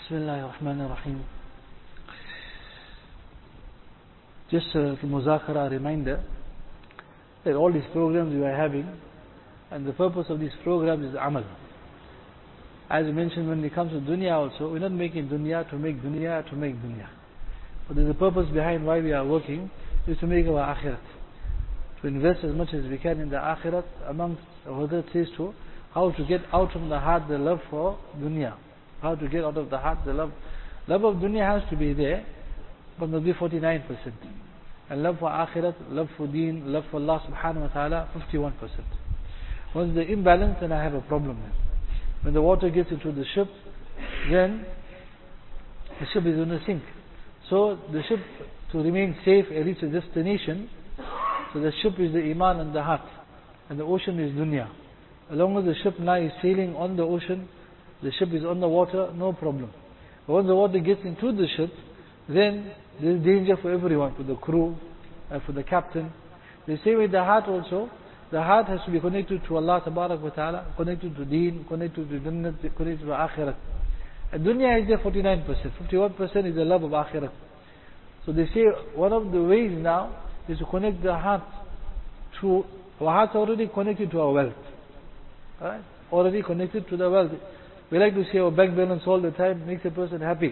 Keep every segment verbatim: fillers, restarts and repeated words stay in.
Bismillahir Rahmanir Rahim. Just a muzakara reminder that all these programs we are having, and the purpose of these programs is amal. As I mentioned, when it comes to dunya also, we're not making dunya to make dunya to make dunya. But there's a purpose behind why we are working, is to make our akhirat. To invest as much as we can in the akhirat, amongst other says to how to get out from the heart the love for dunya. How to get out of the heart the love. Love of dunya has to be there, but must be forty-nine percent. And love for akhirat, love for deen, love for Allah subhanahu wa ta'ala, fifty-one percent. Once the imbalance, then I have a problem then. When the water gets into the ship, then the ship is going to sink. So the ship, to remain safe and reach a destination, so the ship is the iman and the heart, and the ocean is dunya. As long as the ship now is sailing on the ocean, the ship is on the water, no problem. But once the water gets into the ship, then there is danger for everyone, for the crew, and for the captain. The same with the heart also. The heart has to be connected to Allah Tabarak wa Ta'ala, connected to deen, connected to Jannah, connected to akhirat. And dunya is there forty-nine percent, fifty-one percent is the love of akhirat. So they say one of the ways now is to connect the heart to, our heart's already connected to our wealth. Right? Already connected to the wealth. We like to see our bank balance all the time, makes a person happy.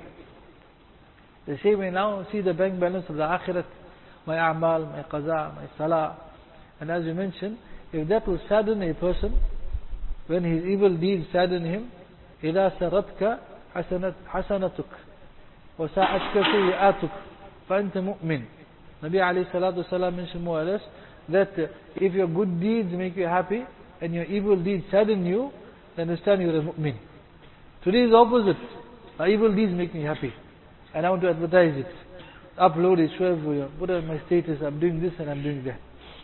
The same way now, see the bank balance of the akhirat, my a'mal, my qaza, my salah. And as you mentioned, if that will sadden a person, when his evil deeds sadden him, إِذَا سَرَتْكَ حَسَنَتُكَ وَسَاعَتْكَ سَيِّئَاتُكَ فَأَنْتَ مُؤْمِنٌ. Nabi alayhi salatu wasalam mentioned more or less that if your good deeds make you happy and your evil deeds sadden you, then understand you are a mu'min. Today is opposite. My evil deeds make me happy, and I want to advertise it, upload it, show everyone, put on my status, I'm doing this and I'm doing that.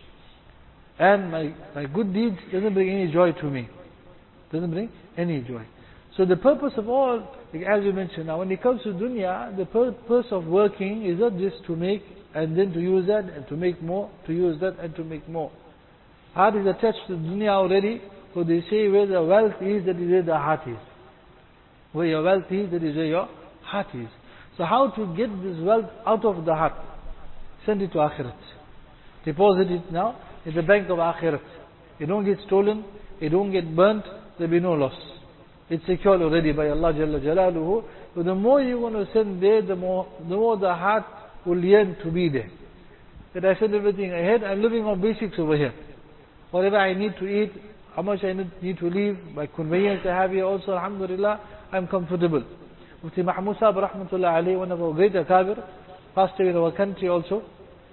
And my, my good deeds doesn't bring any joy to me. Doesn't bring any joy. So the purpose of all, as you mentioned now, when it comes to dunya, the purpose of working is not just to make and then to use that and to make more, to use that and to make more. Heart is attached to dunya already, so they say where the wealth is, that is where the heart is. Where your wealth is, that is where your heart is. So how to get this wealth out of the heart? Send it to akhirat. Deposit it now in the bank of akhirat. It don't get stolen, it don't get burnt, there will be no loss. It's secured already by Allah Jalla Jalaluhu. So the more you want to send there, the more, the more the heart will yearn to be there. That I send everything ahead, I'm living on basics over here. Whatever I need to eat, how much I need to leave, by conveyance I have here also, alhamdulillah, I'm comfortable. Mufti Mahmud Sahib rahmatullah alayhi, one of our great akabir, passed away in our country also.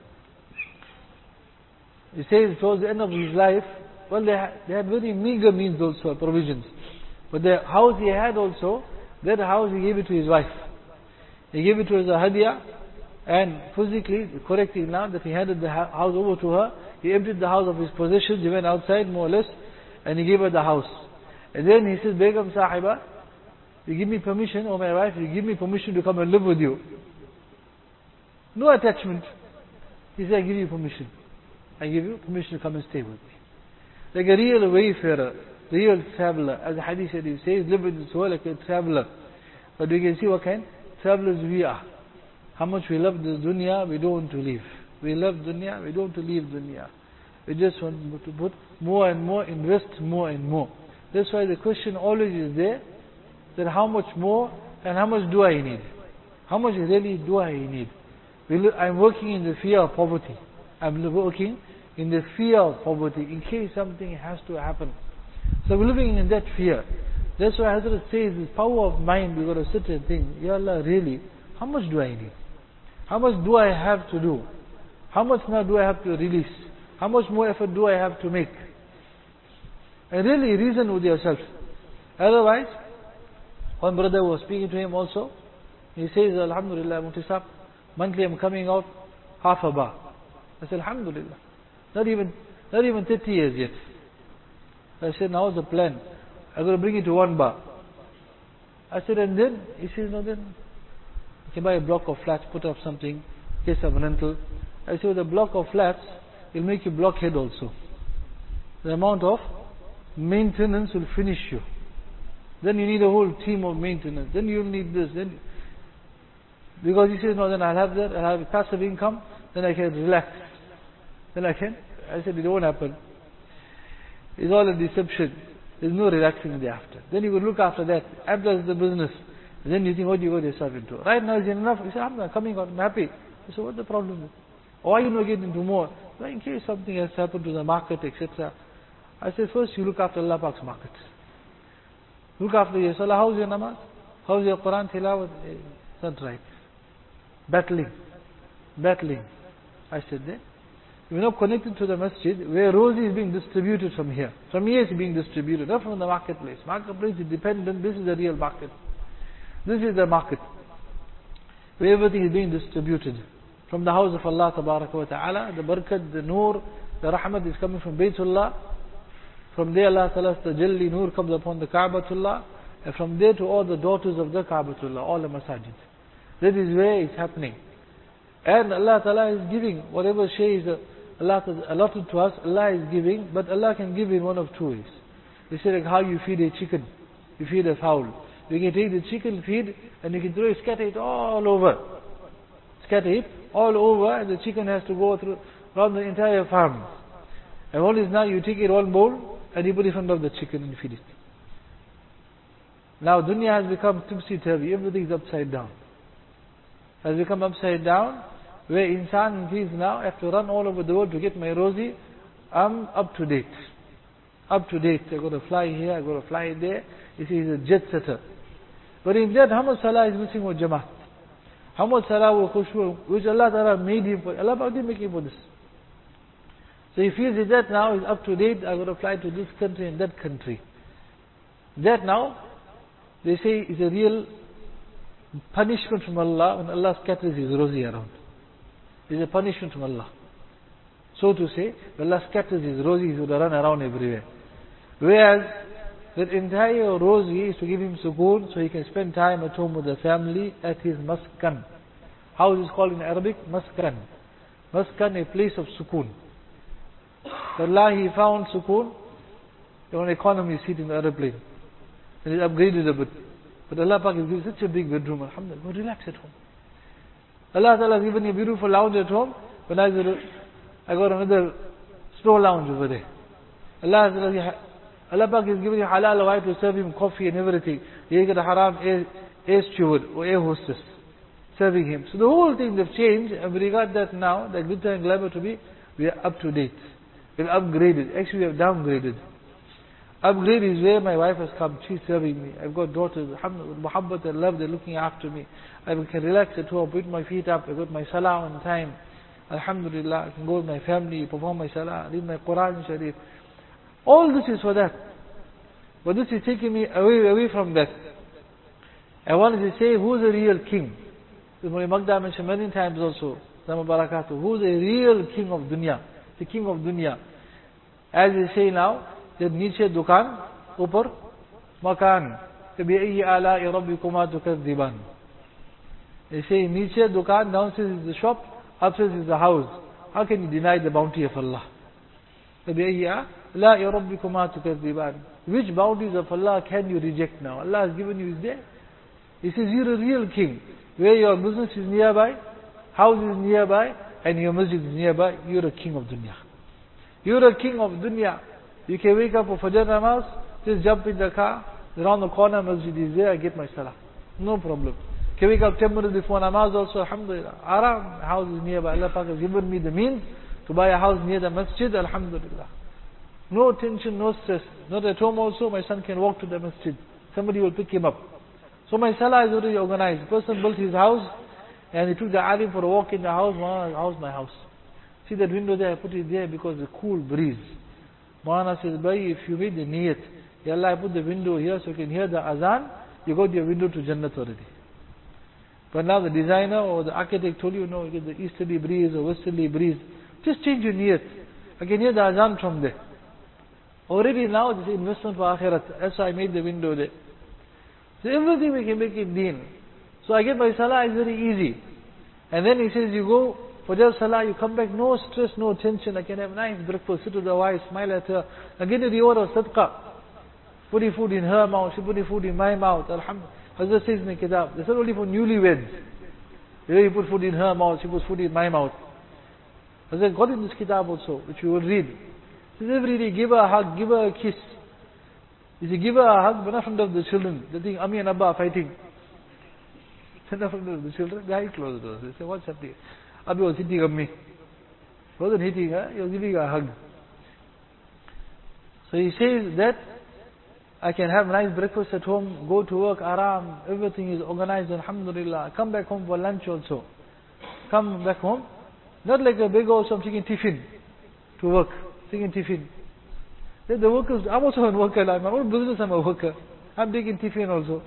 He says towards the end of his life, well, they had, they had very meager means also, provisions. But the house he had also, that house he gave it to his wife. He gave it to her as a hadiyah, and physically, correcting now that he handed the house over to her, he emptied the house of his possessions, he went outside more or less, and he gave her the house. And then he says, Begum Sahiba, you give me permission, or my wife, you give me permission to come and live with you. No attachment. He said, I give you permission. I give you permission to come and stay with me. Like a real wayfarer, real traveler. As the hadith said, he says, live in this world like a traveler. But we can see what kind of travelers we are. How much we love this dunya, we don't want to leave. We love dunya, we don't want to leave dunya. We just want to put more and more, invest more and more. That's why the question always is there, that how much more and how much do I need? How much really do I need? I'm working in the fear of poverty. I'm working in the fear of poverty in case something has to happen. So we're living in that fear. That's why Hazrat says, this power of mind, we've got to sit and think, Ya Allah, really, how much do I need? How much do I have to do? How much now do I have to release? How much more effort do I have to make? And really reason with yourself. Otherwise, one brother was speaking to him also. He says, Alhamdulillah, Mufti Sahib, monthly I'm coming out half a bar. I said, Alhamdulillah. Not even, not even thirty years yet. I said, now what's the plan? I'm going to bring it to one bar. I said, and then? He says, no, then you can buy a block of flats, put up something, get some rental. I said, with a block of flats, it'll make you blockhead also. The amount of maintenance will finish you. Then you need a whole team of maintenance. Then you'll need this. Then, because he says, no, then I'll have that, I'll have passive income, then I can relax. Then I can. I said, it won't happen. It's all a deception. There's no relaxing thereafter. Then you will look after that. After the business. And then you think, what do you got yourself into? Right now, is it enough? You say, I'm not coming out, I'm happy. I said, what's the problem? Why are you not getting into more? Well, in case something has happened to the market, et cetera. I said, first you look after Allah Pak's market. Look after your salah. How's your namaz? How's your Quran tilawat? It's not right. Battling. Battling. I said that. We're not connected to the masjid where rosy is being distributed from here. From here it's being distributed, not from the marketplace. Marketplace is dependent. This is the real market. This is the market where everything is being distributed. From the house of Allah Tabaraka wa Ta'ala, the barakat, the nur, the rahmat is coming from Baytullah. From there Allah Ta'ala's tajalli nur comes upon the Ka'batullah. And from there to all the daughters of the Ka'batullah, all the masajid. That is where it's happening. And Allah Ta'ala is giving whatever shay is Allah allotted to us, Allah is giving, but Allah can give in one of two ways. They say like how you feed a chicken, you feed a fowl. You can take the chicken feed and you can throw it, scatter it all over. Scatter it all over, and the chicken has to go through around the entire farm. And what is now, you take it one bowl and you put it in front of the chicken and feed it. Now dunya has become tipsy-turvy, everything is upside down. Has become upside down, where insan feels now, I have to run all over the world to get my rosy. I'm up to date. Up to date. I got to fly here, I got to fly there. You see, he's a jet setter. But in that, how much salah is missing with Jamaat? How much salah with khushu, which Allah Ta'ala made him for? Allah didn't make him for this. So he feels that now is up to date, I got to fly to this country and that country. That now, they say, is a real punishment from Allah when Allah scatters his rosy around. It's a punishment from Allah. So to say, when Allah scatters his rosy, he would run around everywhere. Whereas, that entire rosy is to give him sukoon, so he can spend time at home with the family at his maskan. How is it called in Arabic? Maskan. Maskan, a place of sukoon. Allah, he found sukoon on economy seat in the aeroplane. And he upgraded a bit. But Allah Pak has given such a big bedroom, alhamdulillah, go relax at home. Allah Ta'ala has given you a beautiful lounge at home, but I got another slow lounge over there. Allah Ta'ala, Allah Pak has given you halal wife to serve him coffee and everything. You get a haram air, air steward or air hostess serving him. So the whole thing they've changed, and we regard that now, the glitter and glamour to be, we are up to date. We've upgraded. Actually we have downgraded. Upgrade is where my wife has come, she's serving me. I've got daughters, alhamdulillah, with muhabbat and love, they're looking after me. I can relax at home, put my feet up, I've got my salah on time. Alhamdulillah, I can go with my family, perform my salah, read my Quran Sharif. All this is for that. But this is taking me away away from that. I wanted to say, who's the real king? The Mullah Magda mentioned many times also, Sama Barakatuh, who's the real king of dunya? The king of dunya. As they say now, जब नीचे दुकान ऊपर मकान कभी ये आला रब्बी कुमा तुकज़्ज़िबान. They say नीचे दुकान, downstairs is the shop, upstairs is the house. How can you deny the bounty of Allah? कभी ये आला रब्बी कुमा तुकज़्ज़िबान. Which bounties of Allah can you reject now? Allah has given you is there. He says you're a real king. Where your business is nearby, house is nearby, and your masjid is nearby, you're a king of dunya. You're a king of dunya. You can wake up for Fajr namaz, just jump in the car, around the corner, masjid is there, I get my salah. No problem. You can wake up ten minutes before namaz also, alhamdulillah. Aram, house is nearby. Allah Pak has given me the means to buy a house near the masjid, alhamdulillah. No tension, no stress. Not at home also, my son can walk to the masjid. Somebody will pick him up. So my salah is already organized. The person built his house, and he took the alim for a walk in the house. My house, my house. See that window there, I put it there because the cool breeze. Maulana says, Bhai, if you made the niyat, Ya Allah, I put the window here so you can hear the azan, you got your window to Jannat already. But now the designer or the architect told you, no, you get the easterly breeze or westerly breeze. Just change your niyat. I can hear the azan from there. Already now this is investment for akhirat. That's why I made the window there. So everything we can make it deen. So I get my salah, it's very easy. And then he says, you go for just salah, you come back, no stress, no tension. I can have nice breakfast, sit with the wife, smile at her. I get the reward of sadaqah. putting food in her mouth, she putting food in my mouth. Alhamdulillah. Hazrat says in the kitab, that's not only for newlyweds. You put food in her mouth, she puts food in my mouth. Hazrat got in this kitab also, which we will read. He says every day, give her a hug, give her a kiss. He said, give her a hug, but not in front of the children. They think Ami and Abba are fighting. Not in front of the children, behind closed doors. They say, what's happening? Abi was hitting Ammi. He wasn't hitting her, he was giving her a hug. So he says that I can have nice breakfast at home, go to work, aram, everything is organized, alhamdulillah. Come back home for lunch also. Come back home. Not like a big also, I'm taking tiffin to work, taking tiffin. Then the workers, I'm also a worker, I'm my own business, I'm a worker. I'm taking tiffin also.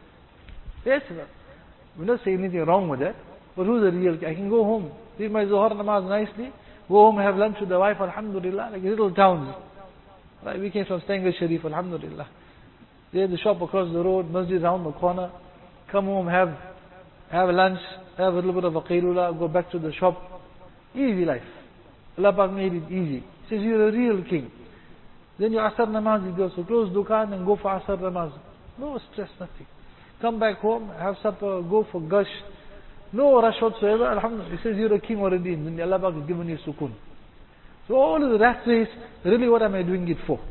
Yes, we're not saying anything wrong with that. But who's the real? I can go home, read my Zuhar namaz nicely, go home, have lunch with the wife, alhamdulillah, like little towns. Right, we came from Stangle Sharif, alhamdulillah. There's the shop across the road, masjid around the corner. Come home, have have lunch, have a little bit of a qailula, go back to the shop. Easy life. Allah Pak made it easy. He says, you're a real king. Then your Asr namaz, you go, so close dukan and go for Asr namaz. No stress, nothing. Come back home, have supper, go for gush. No rush whatsoever, alhamdulillah. He says, you're a king already, and Allah Pak has given you sukoon. So all of the rat race, really what am I doing it for?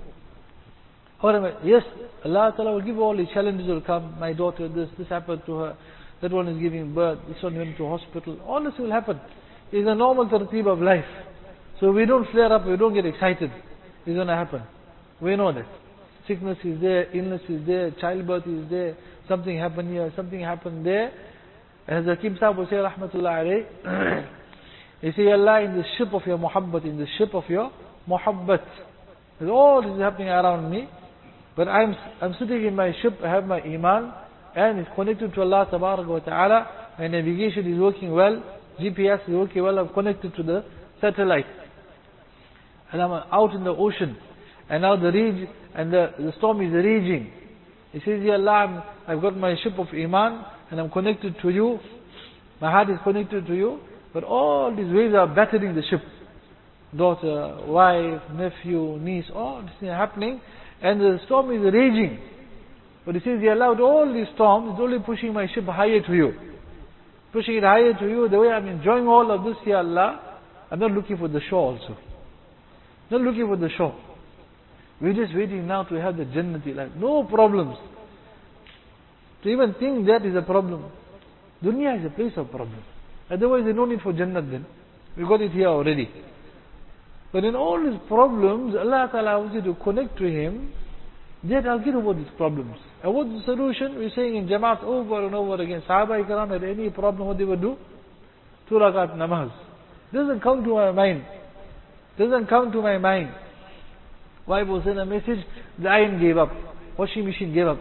What am I? Yes, Allah Ta'ala will give all the challenges will come. My daughter, this, this happened to her. That one is giving birth. This one went to hospital. All this will happen. It's a normal tartib of life. So we don't flare up, we don't get excited. It's going to happen. We know that. Sickness is there, illness is there, childbirth is there, something happened here, something happened there. As the Hakim Sahib will say, Rahmatullah alayh, he say, Allah, in the ship of your muhabbat, in the ship of your muhabbat. All this is happening around me. But I'm I'm sitting in my ship, I have my iman, and it's connected to Allah Tabarak wa Ta'ala. My navigation is working well, G P S is working well, I'm connected to the satellite. And I'm out in the ocean. And now the rage, and the, the storm is raging. He says, Ya Allah, I'm, I've got my ship of iman, and I'm connected to you. My heart is connected to you. But all these waves are battering the ship. Daughter, wife, nephew, niece, all this is happening. And the storm is raging. But he says, He allowed all these storms, it's only pushing my ship higher to you. Pushing it higher to you, the way I'm enjoying all of this, Ya Allah, I'm not looking for the shore also. Not looking for the shore. We're just waiting now to have the Jannati life. No problems. To even think that is a problem. Dunya is a place of problem. Otherwise, there's no need for Jannat then. We got it here already. But in all these problems, Allah Ta'ala wants you to connect to Him. Yet I'll get over these problems. And what's the solution? We're saying in Jamaat over and over again. Sahaba Ikram had any problem, what they would do? Two rakat namaz. Doesn't come to my mind. Doesn't come to my mind. Wife was sent a message, the iron gave up. Washing machine gave up.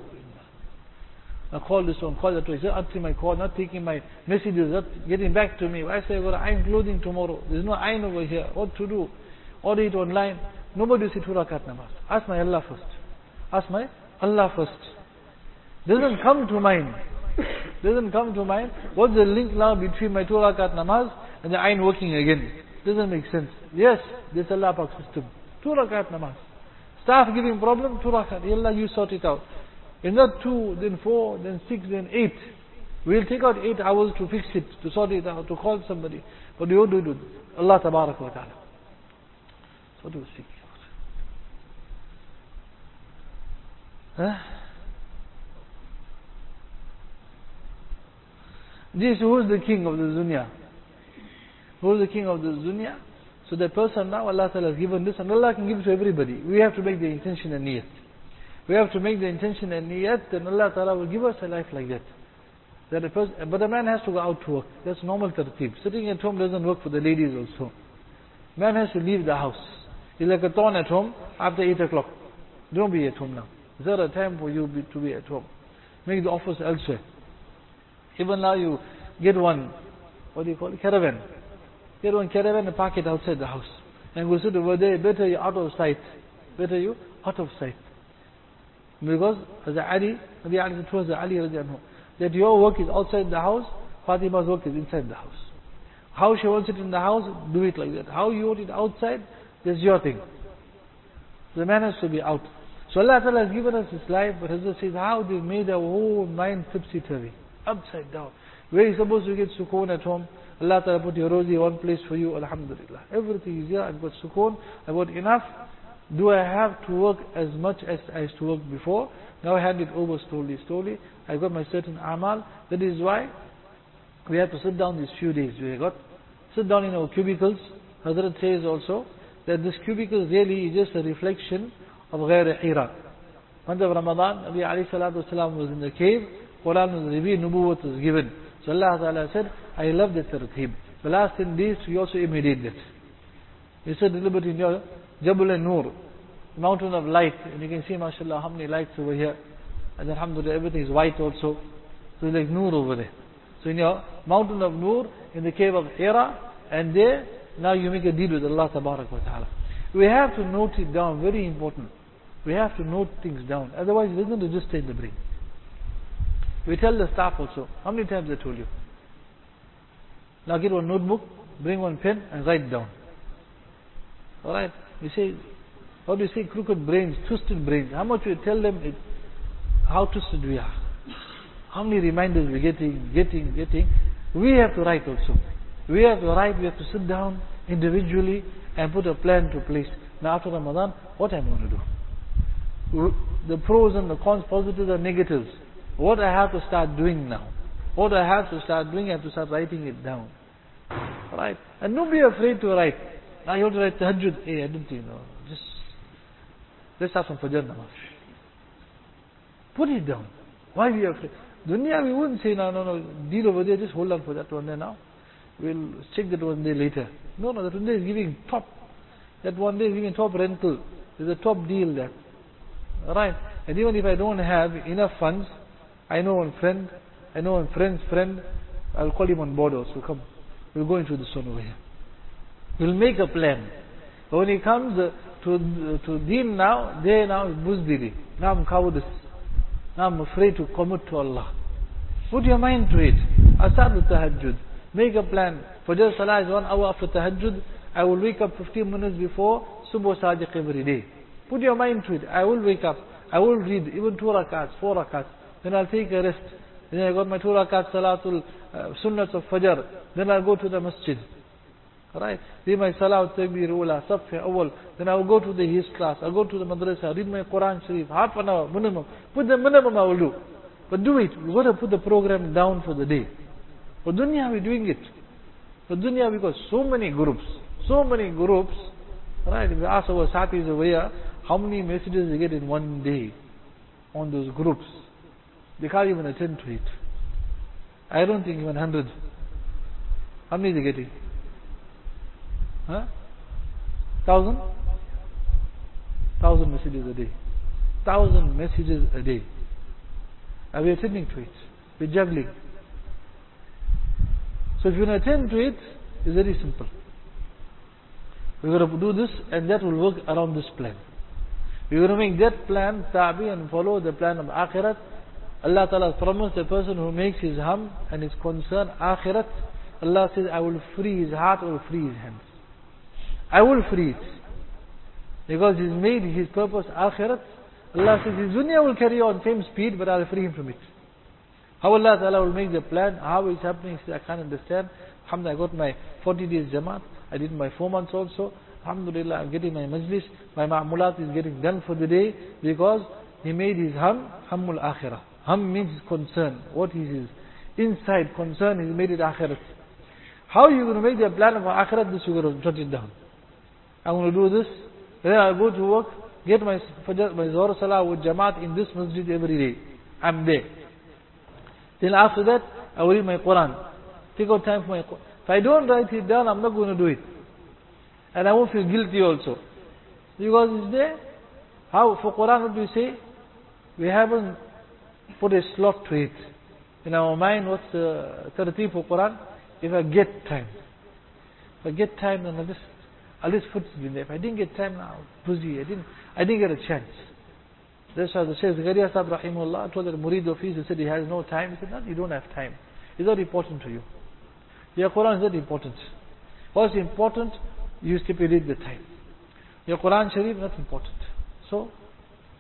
I called this one, called that one. He said, answering my call, not taking my messages, not getting back to me. I say, I've got to iron clothing tomorrow. There's no iron over here. What to do? Order it online. Nobody will say two rakat namaz. Ask my Allah first. Ask my Allah first. Doesn't come to mind. Doesn't come to mind. What's the link now between my two rakat namaz and the iron working again? Doesn't make sense. Yes, this Allah Pak system. Two rakat namaz. Staff giving problem, two rakat. Ya Allah, you sort it out. And not two, then four, then six, then eight. We'll take out eight hours to fix it, to sort it out, to call somebody. But you do it. Allah Tabarak wa Ta'ala. So do we speak about? Huh? This, who is the king of the dunya? Who is the king of the dunya? So that person now, Allah Ta'ala has given this, and Allah can give it to everybody. We have to make the intention and niyat. We have to make the intention and niyat, and Allah Ta'ala will give us a life like that. That a person, but a man has to go out to work. That's normal tartib. Sitting at home doesn't work for the ladies also. Man has to leave the house. It's like a thorn at home after eight o'clock. Don't be at home now. Is there a time for you be, to be at home? Make the office elsewhere. Even now you get one, what do you call it, caravan. Get one caravan and park it outside the house. And go sit over there, better you out of sight. Better you out of sight. Because as Ali, Nabi Ali told Ali radiallahu, that your work is outside the house, Fatima's work is inside the house. How she wants it in the house, do it like that. How you want it outside, that's your thing. The man has to be out. So Allah Ta'ala has given us this life, but Hazrat says how they made our whole mind tipsy-turvy, upside down. Where you're supposed to get sukoon at home, Allah Ta'ala put your rosy one place for you, alhamdulillah. Everything is here, I've got sukoon, I've got enough. Do I have to work as much as I used to work before? Now I hand it over slowly, slowly. I've got my certain amal. That is why we have to sit down these few days. We have got sit down in our cubicles. Hazrat says also that this cubicle really is just a reflection of Ghair Hira. Month of Ramadan, Nabi alayhi salatu wasalam was in the cave. Quran was revealed, Nubuwwat was given. So Allah Ta'ala said, I love that tartib. The last ten days we also imitate that. We said a little bit in your Jabal al-Nur, mountain of light, and you can see, mashallah, how many lights over here. And alhamdulillah, everything is white also. So it's like Nur over there. So in your mountain of Nur, in the cave of Hira, and there, now you make a deal with Allah Tabarak wa Ta'ala. We have to note it down, very important. We have to note things down. Otherwise, it doesn't just stay in the brain. We tell the staff also, how many times I told you? Now get one notebook, bring one pen, and write down. Alright? You say, how do you say crooked brains, twisted brains? How much we tell them it, how twisted we are. How many reminders we're getting, getting, getting. We have to write also. We have to write, we have to sit down individually and put a plan to place. Now after Ramadan, what am I going to do? The pros and the cons, positives and negatives. What I have to start doing now. What I have to start doing, I have to start writing it down. Right? And don't be afraid to write. Now you have to write tahajjud. Hey, I don't think, no. Just, let's start from Fajr namaz. Put it down. Why are you afraid? Dunya, we wouldn't say, no, no, no, deal over there, just hold on for that one day now. We'll check that one day later. No, no, that one day is giving top. That one day is giving top rental. There's a top deal there. Alright? And even if I don't have enough funds, I know one friend, I know one friend's friend, I'll call him on board also. Come, we'll go into this one over here. We'll make a plan. But when he comes uh, to uh, to Deen now, there now is buzdiri. Now I'm cowardice. Now I'm afraid to commit to Allah. Put your mind to it. I'll start with tahajjud. Make a plan. Fajr Salah is one hour after tahajjud. I will wake up fifteen minutes before Subh Sadiq every day. Put your mind to it. I will wake up. I will read even two rakats, four rakats. Then I'll take a rest. Then I got my two rakat Salatul uh, Sunnats of Fajr. Then I'll go to the masjid. Alright? Read my Salah Takbir Ula, Safha Awal. Then I'll go to the his class. I'll go to the madrasa. Read my Quran Sharif. Half an hour, minimum. Put the minimum I will do. But do it. We've got to put the program down for the day. For dunya we're doing it. For dunya we got so many groups. So many groups. Right? If we ask our satis over here, how many messages they get in one day on those groups? They can't even attend to it. I don't think even hundred. How many are they getting? Huh? Thousand? Thousand messages a day. Thousand messages a day. Are we attending to it? We're juggling. So if you want to attend to it, it's very simple. We're going to do this and that will work around this plan. We're going to make that plan tabi and follow the plan of akhirat. Allah Ta'ala promised the person who makes his hum and his concern akhirat, Allah says, I will free his heart, I will free his hands. I will free it. Because he's made his purpose akhirat. Allah says, his dunya will carry on same speed, but I will free him from it. How Allah Ta'ala will make the plan, how it's happening, I can't understand. Alhamdulillah, I got my forty days Jamaat. I did my four months also. Alhamdulillah, I'm getting my majlis. My ma'mulat is getting done for the day because he made his hum, hammul akhirah. Hum means his concern. What is his inside concern? He made it akhirat. How are you going to make the plan of akhirat? This you're going to jot it down. I'm going to do this. Then I'll go to work, get my Fajr, my Zohar Salah with Jamaat in this masjid every day. I'm there. Then after that, I will read my Quran. Take out time for my Quran. If I don't write it down, I'm not going to do it. And I won't feel guilty also. Because it's there. How, for Quran, what do we say? We haven't put a slot to it. In our mind, what's the tartib for Quran? If I get time. If I get time, then I'll just, I'll just put it in there. If I didn't get time now, busy. I didn't, I didn't get a chance. That's why the Shaykh Zakaria Sahib Rahimullah told the Murid of his, he said he has no time. He said, no, you don't have time. It's not important to you. Your Quran is not important. What's important? You stipulate the time. Your Quran Sharif is not important. So,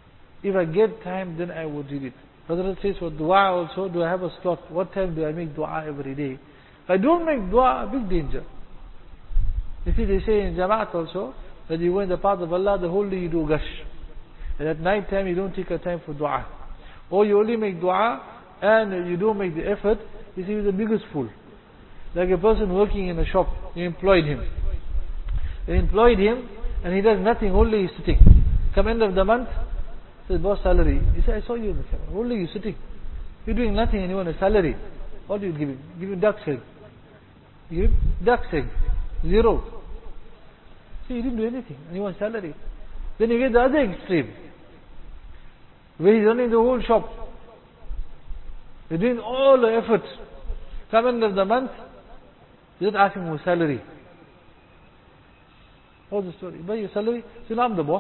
If I get time, then I would read it. Hazrat says for dua also, do I have a slot? What time do I make dua every day? If I don't make dua, big danger. You see, they say in Jamaat also, that you go in the path of Allah, the whole day you do gush. And at night time, you don't take a time for dua. Or you only make dua, and you don't make the effort. You see, you're the biggest fool. Like a person working in a shop, you employed him. You employed him, and he does nothing, only he's sitting. Come end of the month, says, boss, salary. He said, I saw you in the camera, only you sitting. You're doing nothing and you want a salary. What do you give him? Give him duck's egg. You give him duck's egg. Zero. See, you didn't do anything, and you want salary. Then you get the other extreme, where he's running the whole shop. You're doing all the effort. Come end of the month, you're just asking for salary. What's the story? Buy your salary. So now I'm the boss.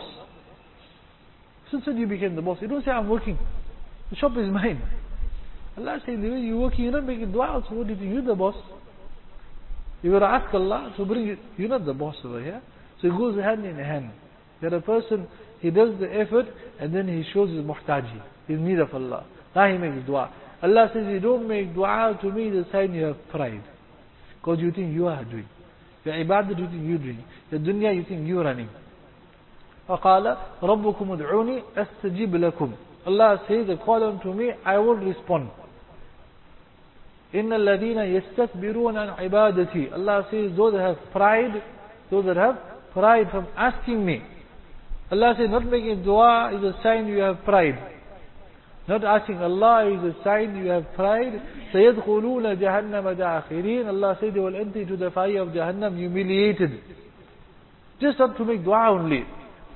Since when you became the boss? You don't say I'm working. The shop is mine. Allah says, the way you're working, you're not making dua. So what do you think? You're the boss. You got to ask Allah to bring you. You're not the boss over here. So it goes hand in hand. That a person, he does the effort and then he shows his muhtaji, his need of Allah. Now he makes dua. Allah says, you don't make dua to me, the sign you have pride. Because you think you are doing. Your ibadah you think you're doing. Your dunya you think you're running. فَقَالَ رَبُّكُمُ ادْعُونِي أَسْتَجِبْ لَكُمْ. Allah says, call unto me, I will respond. إِنَّ الَّذِينَ يَسْتَكْبِرُونَ عَنْ عِبَادَتِي. Allah says, those that have pride, those that have pride from asking me. Allah says, not making dua is a sign you have pride. Not asking Allah is a sign you have pride. سَيَدْخُلُونَ جَهَنَّمَ دَاخِرِينَ. Allah says, they will enter into the fire of Jahannam humiliated. Just not to make dua only.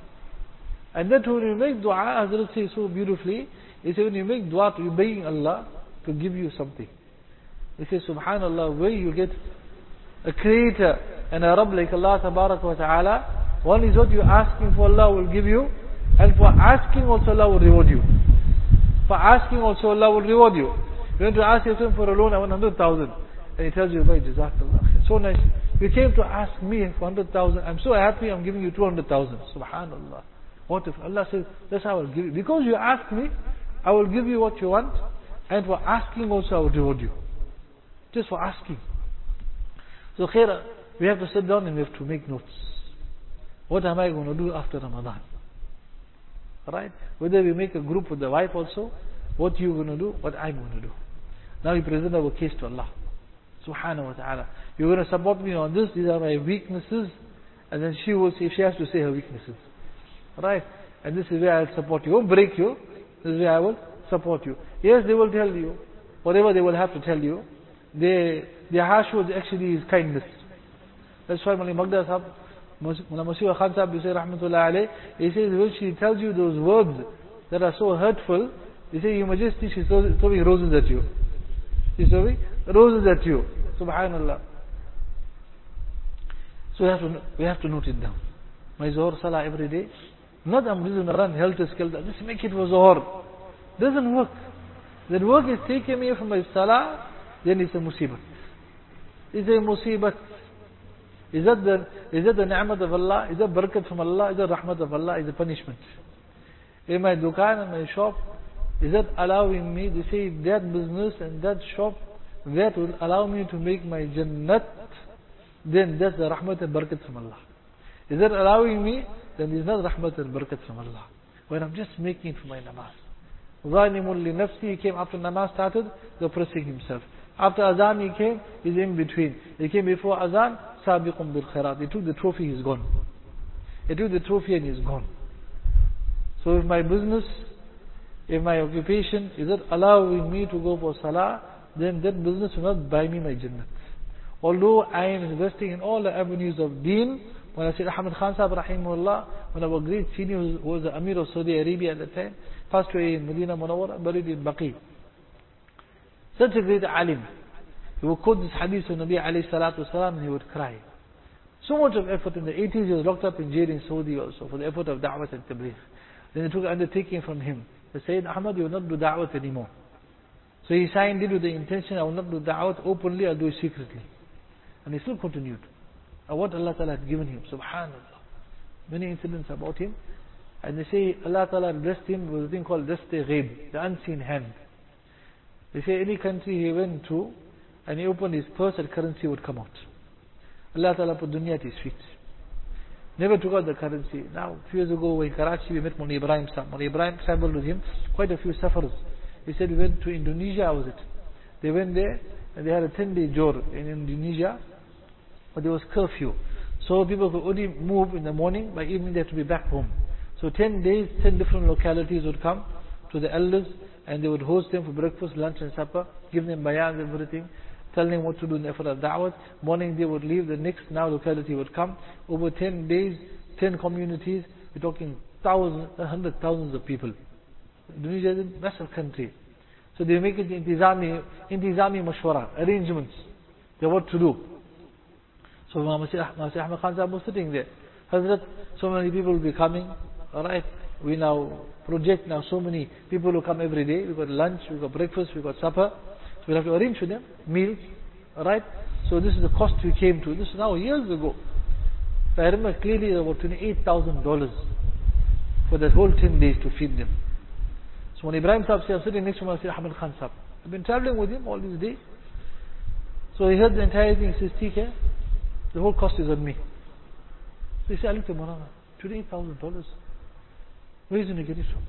And then when you make dua, Hazrat says so beautifully, he says when you make dua, you're begging Allah to give you something. He says, subhanallah, where you get a creator and a Rabb like Allah tabarak wa ta'ala, one is what you're asking for, Allah will give you, and for asking also Allah will reward you. For asking also Allah will reward you. You want to ask yourself for a loan, I want one hundred thousand. And he tells you, by Jazakallah. So nice. You came to ask me for one hundred thousand. I'm so happy I'm giving you two hundred thousand. Subhanallah. What if Allah says, that's how I will give you. Because you ask me, I will give you what you want. And for asking also I will reward you. Just for asking. So khaira, we have to sit down and we have to make notes. What am I going to do after Ramadan? Right? Whether we make a group with the wife also, what you going to do, what I'm going to do. Now we present our case to Allah. Subhanahu wa ta'ala. You're going to support me on this, these are my weaknesses. And then she will say, she has to say her weaknesses. Right? And this is where I'll support you. I won't break you. This is where I will support you. Yes, they will tell you. Whatever they will have to tell you. They, their harsh words actually is kindness. That's why Mali Magda Sahab, Mullah Masih Khan Sahab, you say Rahmatullah alayh, he says when she tells you those words that are so hurtful, he says, Your Majesty, she's throwing roses at you. She's throwing roses at you. Subhanallah. So we have to, we have to note it down. My Zohar Salah every day. Not I'm going to run helter-skelter. Just make it for Zohar. Doesn't work. That work is taking me from my Salah, then it's a musibat. It's a musibat. Is that the, is that the ni'mat of Allah? Is that barakat from Allah? Is that rahmat of Allah? Is that punishment? In my dukaan and my shop, is that allowing me to say that business and that shop, that will allow me to make my Jannat, then that's the rahmat and barakat from Allah. Is that allowing me? Then it's not rahmat and barakat from Allah. When I'm just making it for my namaz. Zalimun li nafsi, he came after namaz started, the oppressing himself. After azan he came, he's in between. He came before azan, sabiqum bil khairat. He took the trophy, he's gone. He took the trophy and he's gone. So if my business, if my occupation is not allowing me to go for salah, then that business will not buy me my Jannat. Although I am investing in all the avenues of deen, when I said Ahmad Khan Sahib Rahimahullah, one of our great seniors who was the Amir of Saudi Arabia at the time, passed away in Medina Munawwara, buried in Baqi. Such a great alim. He would quote this hadith of Nabi alayhi salatu wasalam and he would cry. So much of effort in the eighties, he was locked up in jail in Saudi also for the effort of da'wat and tabligh. Then they took an undertaking from him. They said, Ahmad, you will not do da'wat anymore. So he signed it with the intention, I will not do da'wat openly, I will do it secretly. And he still continued. And what Allah Ta'ala had given him, subhanallah. Many incidents about him. And they say Allah Ta'ala blessed him with a thing called Dast Ghaib, the unseen hand. They say any country he went to and he opened his purse and currency would come out. Allah Ta'ala put dunya at his feet. Never took out the currency. Now, a few years ago in Karachi we met Mawlana Ibrahim Sahib. Mawlana Ibrahim traveled with him quite a few safars. He said we went to Indonesia, how was it? They went there and they had a ten day jor in Indonesia, but there was curfew. So people could only move in the morning, by evening they had to be back home. So ten days, ten different localities would come to the elders and they would host them for breakfast, lunch and supper, give them bayan and everything, tell them what to do in the effort of da'wat. Morning they would leave, the next now locality would come. Over ten days, ten communities, we're talking thousands, hundred thousands of people. Indonesia is a massive country. So they make it intizami, intizami mashwara, arrangements. They what to do. So Masih Ahmad Khan Sahib was sitting there. Hazrat, so many people will be coming. Alright, we now project now so many people who come every day. We've got lunch, we've got breakfast, we've got supper. So we'll have to arrange for them, meals. Alright, so this is the cost we came to. This is now years ago. So I remember clearly about twenty-eight thousand dollars for that whole ten days to feed them. So when Ibrahim Sahib said, I'm sitting next to Masih Ahmad Khan Sahib. I've been traveling with him all these days. So he heard the entire thing. He says, T K, the whole cost is on me. So he said, I looked at Maulana, twenty-eight thousand dollars. Where is he going to get it from?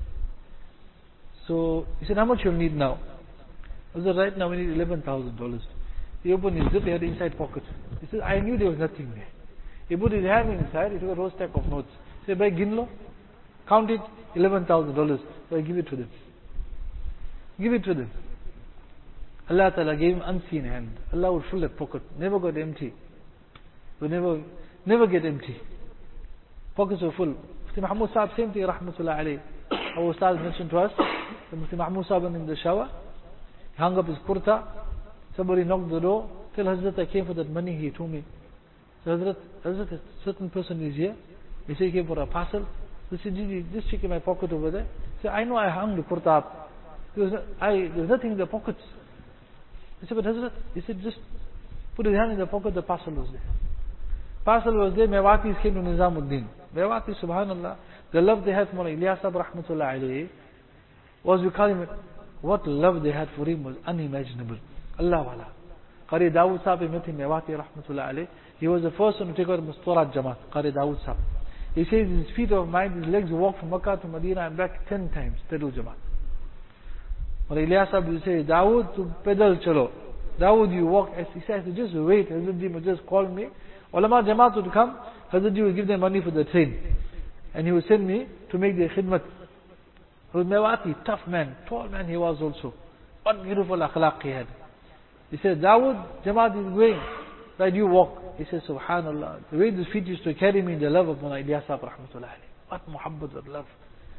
So he said, how much you'll need now? I said, right now we need eleven thousand dollars. He opened his zip, he had the inside pocket. He said, I knew there was nothing there. He put his hand inside, he took a roll stack of notes. He said, by Ginlo, count it, eleven thousand dollars. So I give it to them. Give it to them. Allah Ta'ala gave him unseen hand. Allah would fill that pocket. Never got empty. Would never, never get empty. Pockets were full. Mufti Mahmud Sahib, same thing, Rahmatullah alayhi. Our Ustaz mentioned to us, that Mufti Mahmud Sahib in the shower, he hung up his kurta, somebody knocked the door, tell Hazrat I came for that money, he told me. So Hazrat, Hazrat, a certain person is here. He said he came for a parcel. He said, Gigi, just check in my pocket over there. He said, I know I hung the kurta up. There was, no, I, there was nothing in the pockets. He said, but Hazrat, he said, just put his hand in the pocket, the parcel was there. Parcel was there, Mewatis came to Nizamuddin. Mewatis, subhanallah, the love they had for Mawlana Ilyas Sahib rahmatullah alayhi was, we call him, what love they had for him was unimaginable. Allah wala. Qari Dawood Sahib met him, Mewati rahmatullah alayhi. He was the first one to take out Mustarat Jamaat, Qari Dawood Sahib. He says his feet of mine, his legs walk from Makkah to Medina and back ten times, pedal Jamaat. Mawlana Ilyas Sahib will say, Dawood to pedal chalo. Dawood you walk, as he says, just wait, Hazrat Ji would just call me. Ulama Jamaat would come, Hazrat Ji would give them money for the train. And he would send me to make the khidmat. He was Mewati, tough man, tall man he was also. What beautiful akhlaq he had. He said, Dawood, Jamaat is going, right, you walk. He said, Subhanallah, the way these feet used to carry me in the love of Mawlana Ilyas Sahib rahmatullah alayhi. What muhabbat of love.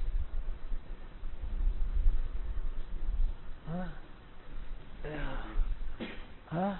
Huh? Yeah. Huh?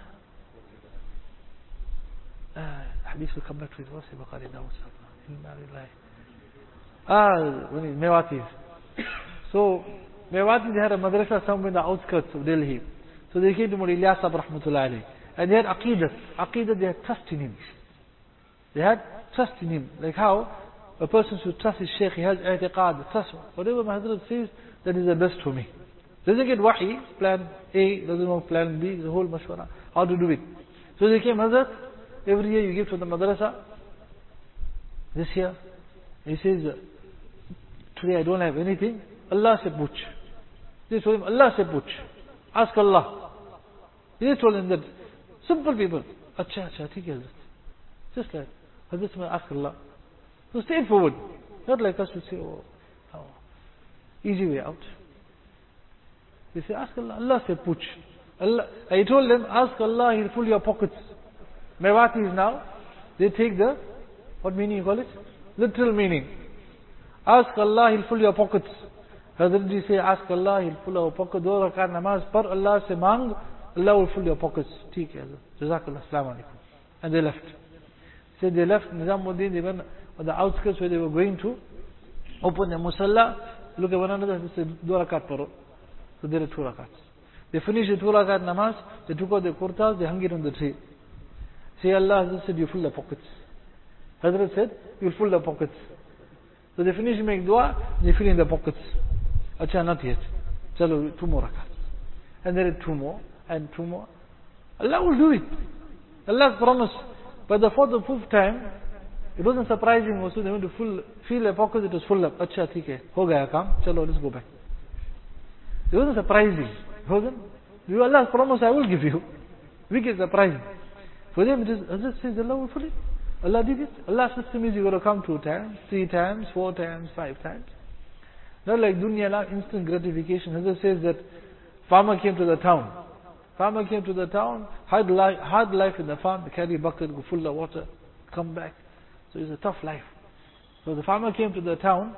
Uh, hadith will come back to it. What's it? Qari Dawood Sahib. Ah, when it's Mewatis. So, Mewatis, they had a madrasa somewhere in the outskirts of Delhi. So they came to Mawlana Ilyas Sahib rahmatullah alayhi. And they had aqidah. Aqidah, they had trust in him. They had trust in him. Like how a person should trust his shaykh, he has i'tiqad, trust. Whatever my Hazrat says, that is the best for me. Doesn't get wahi, plan A, doesn't know plan B, the whole mashwara, how to do it. So they came, Hazrat, every year you give to the madrasa. This year, he says, today I don't have anything. Allah se puch. They told him, Allah se puch. Ask Allah. They told him that. Simple people. Acha, acha, theek hai Hazrat. Just like, Hazrat may ask Allah. So straightforward. Not like us to say, oh, oh, easy way out. They say, ask Allah. Allah say, puch. Allah. I told them, ask Allah, He'll fill your pockets. Mewatis now, they take the, what meaning you call it? Literal meaning. Ask Allah, He'll fill your pockets. Hazrat Ji say, ask Allah, He'll fill our pockets. Do rakat namaz, par Allah se mang, Allah will fill your pockets. Theek hai, Jazakallah, Assalamu alaikum. And they left. Said they left Nizamuddin, they went on the outskirts where they were going to open the musalla, look at one another, they said, do rakat paro. So there are two rakats. They finished the two rakat namaz, they took out their kurtas, they hung it on the tree. Say Allah, Hazrat said, you fill the pockets. Hazrat said, you fill the pockets. So they finish make dua, they fill in the pockets. Acha, not yet. Chalo, two more rakats. And there are two more, and two more. Allah will do it. Allah's promise. By the fourth or fifth time, it wasn't surprising also. They went to full, fill their pockets, it was full up. Acha, theek hai. Ho gaya kaam. Chalo, let's go back. It wasn't surprising. It wasn't. You Allah's promise, I will give you. We get surprised. For them, it is, Allah says, Allah will fill it. Allah did it. Allah's system is you got to come two times, three times, four times, five times. Not like dunya now, instant gratification. Allah says that farmer came to the town. Farmer came to the town, hard life, hard life in the farm, carry a bucket, go full of water, come back. So it's a tough life. So the farmer came to the town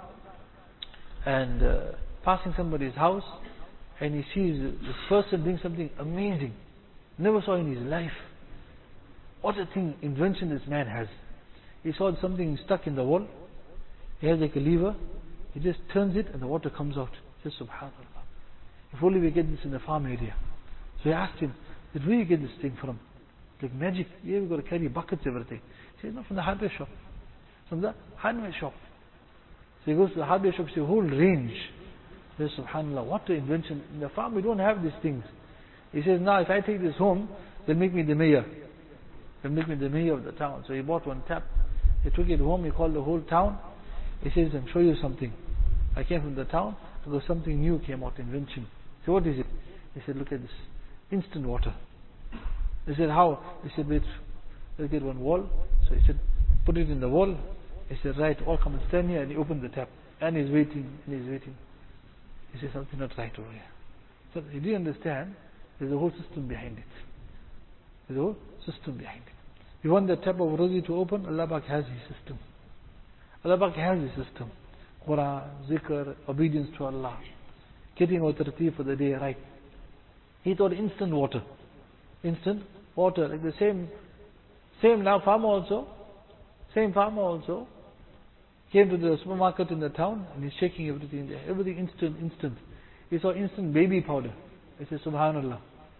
and uh, passing somebody's house, and he sees this person doing something amazing. Never saw in his life. What a thing, invention this man has. He saw something stuck in the wall. He has like a lever. He just turns it and the water comes out. Just subhanAllah. If only we get this in the farm area. So he asked him, where do you get this thing from? It's like magic. Yeah, we've got to carry buckets, everything. He says, no, from the hardware shop. From the hardware shop. So he goes to the hardware shop, sees a whole range. He says, subhanAllah, what an invention. In the farm we don't have these things. He says, now if I take this home, they'll make me the mayor. They'll make me the mayor of the town. So he bought one tap. He took it home, he called the whole town. He says, I'll show you something. I came from the town, because something new came out, invention. So what is it? He said, look at this. Instant water. He said, how? He said, wait, let's get one wall. So he said, put it in the wall. He said, right, all come and stand here. And he opened the tap. And he's waiting, and he's waiting. He said, something not right over here. So he didn't understand, there's a whole system behind it. There's a whole system behind it. You want the tap of Rozi to open, Allah Pak has his system. Allah Pak has his system. Quran, zikr, obedience to Allah. Getting our tartib for the day right. He thought instant water. Instant water. Like the same, same now farmer also, same farmer also, came to the supermarket in the town and he's checking everything there. Everything instant, instant. He saw instant baby powder. He said, subhanallah.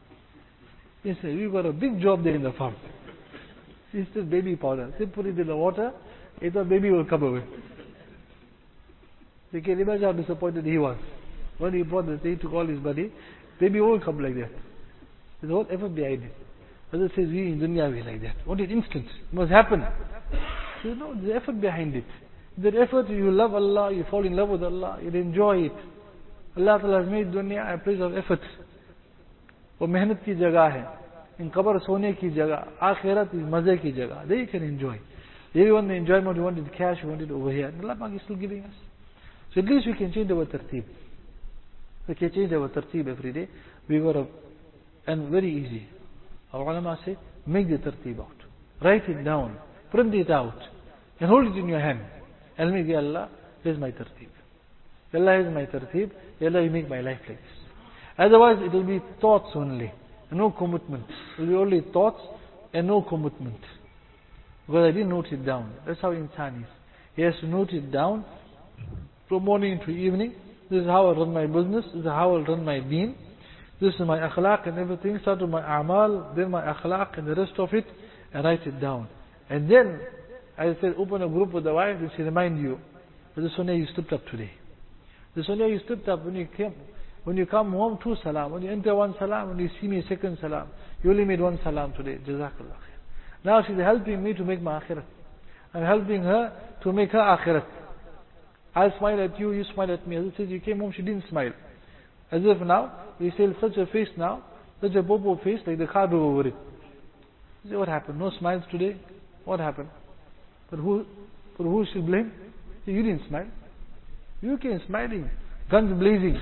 He said, we've got a big job there in the farm. Instant baby powder. They put it in the water, he thought baby will come away. You can imagine how disappointed he was. When he brought the thing to call his buddy, baby won't come like that. There's a whole effort behind it. Allah says, we in dunya we like that. Want it instant. It must happen. So, you know, there's effort behind it. That effort, you love Allah, you fall in love with Allah, you enjoy it. Allah Ta'ala has made dunya a place of effort. वो मेहनत की जगह है, इन कब्र सोने की जगह, आखिरत is मजे की जगह. There you can enjoy. If you want the enjoyment, you want it cash, you want it over here. Allah Pak is still giving us. So at least we can change our tartib. We can change our tartib every day. We got to, and very easy. Our ulama say, make the tartib out. Write it down. Print it out. And hold it in your hand. And make Ya Allah, here's my tartib. Ya Allah, here's my tartib. Ya Allah, you make my life like this. Otherwise, it will be thoughts only. No commitment. It will be only thoughts and no commitment. Because I didn't note it down. That's how insan is. He has to note it down from morning to evening. This is how I run my business. This is how I run my deen. This is my akhlaq and everything. Start with my a'mal, then my akhlaq and the rest of it, and write it down. And then, as I said, open a group with the wife and she remind you, this one you slipped up today. This one you slipped up when you came. When you come home, two salam. When you enter one salam, when you see me, second salam. You only made one salam today. Jazakallah khair. Now she's helping me to make my akhirat. I'm helping her to make her akhirat. I smile at you, you smile at me. As it says, you came home, she didn't smile. As if now, we say such a face now, such a bobo face, like the car drove over it. You say, what happened? No smiles today? What happened? But who, but who should blame? You didn't smile. You came smiling, guns blazing.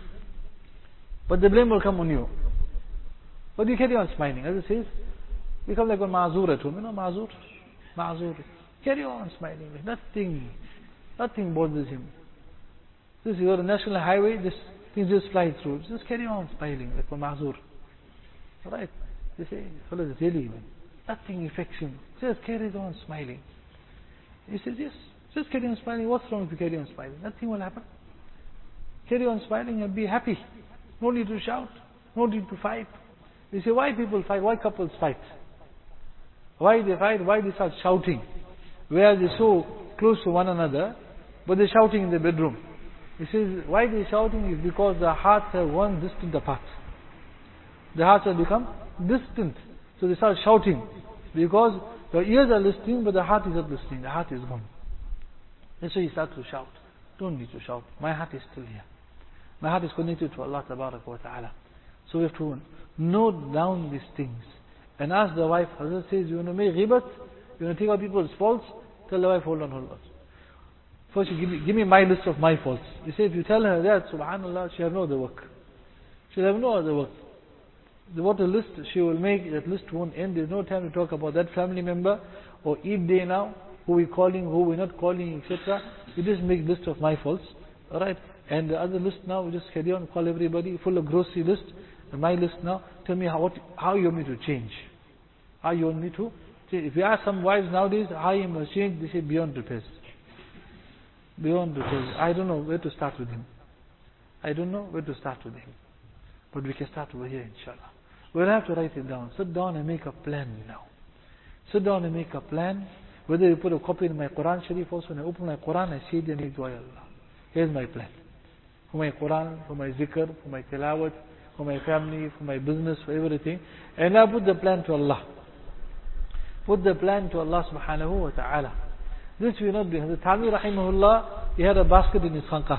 But the blame will come on you. But you carry on smiling. As it says, become like a ma'zur at home. You know, ma'zur? Ma'zur. Carry on smiling. Nothing, nothing bothers him. This you are on a national highway, just things just fly through. Just carry on smiling like a ma'zur. Right? They say, fellow is really, nothing affects him. Just carry on smiling. He says, yes, just carry on smiling. What's wrong if you carry on smiling? Nothing will happen. Carry on smiling and be happy. No need to shout. No need to fight. You say, why people fight? Why couples fight? Why they fight? Why they start shouting? Where they're so close to one another, but they're shouting in the bedroom. He says, why they're shouting is because their hearts have gone distant apart. The hearts have become distant. So they start shouting. Because your ears are listening, but the heart is not listening. The heart is gone. And so you start to shout. Don't need to shout. My heart is still here. My heart is connected to Allah wa ta'ala. So we have to note down these things. And ask the wife, Hazrat says, you want to make ghibat? You want to take out people's faults? Tell the wife, hold on, hold on. First you give me, give me my list of my faults. You say, if you tell her that, subhanallah, she have no other work. She'll have no other work. What a list she will make, that list won't end. There's no time to talk about that family member or Eid day now, who we're calling, who we're not calling, et cetera. You just make list of my faults, alright? And the other list now, we just carry on, call everybody, full of grocery list, and my list now, tell me how, what, how you want me to change. How you want me to change. If you ask some wives nowadays, how you must change, they say beyond repairs. Beyond repairs. I don't know where to start with him. I don't know where to start with him. But we can start over here, inshallah. We'll have to write it down. Sit down and make a plan now. Sit down and make a plan. Whether you put a copy in my Quran Sharif also, when I open my Quran, I see it and I do Allah. Here's my plan. For my Quran, for my zikr, for my tilawat, for my family, for my business, for everything. And I put the plan to Allah. Put the plan to Allah subhanahu wa ta'ala. This we not do. Hazrat Thani rahimahullah, he had a basket in his khanqah.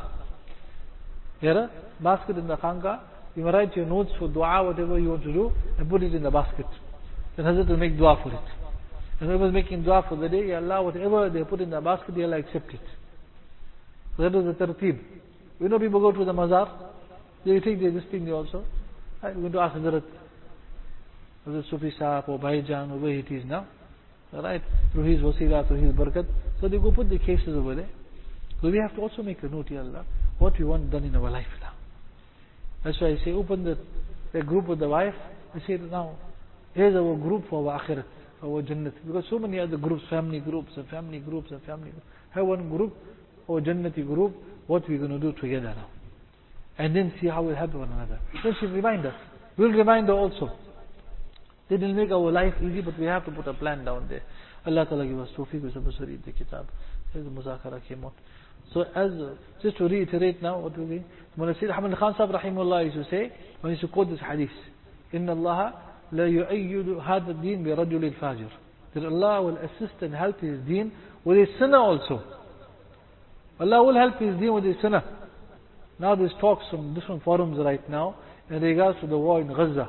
He had a basket in the khanqah. You may write your notes for dua, whatever you want to do, and put it in the basket. Then Hazrat will make dua for it. And whoever is making dua for the day, Ya Allah, whatever they put in the basket, Ya Allah accept it. So that was the tartib. We know people go to the mazar, they think they're this thing they also. Right? We're going to ask Hazrat, Hazrat Sufi Sahab or Bhaijan, or where it is now. Alright? Through his wasila, through his barakat. So they go put the cases over there. So we have to also make a note, Ya Allah, what we want done in our life now. That's why I say, open the, the group with the wife. I say, now, here's our group for our akhirat, our jannat. Because so many other groups, family groups, and family groups, and family groups. Have one group, our jannati group, what we're going to do together now. And then see how we'll help one another. Then she'll remind us. We'll remind her also. They didn't make our life easy, but we have to put a plan down there. Allah Ta'ala give us tawfiq, we supposed to read the kitab. Here's the muzakara came out. So as, uh, just to reiterate now what we Mullah Sayyid Ahmad Khan Sahib Rahimullah used to say, when he used to quote this hadith, إِنَّ اللَّهَ لَا يُؤَيِّدُ هَذَا الدِّينِ بِرَجُلِ الْفَاجِرِ, that Allah will assist and help his deen with a sinner also. Allah will help his deen with a sinner. Now there's talks from different forums right now in regards to the war in Gaza.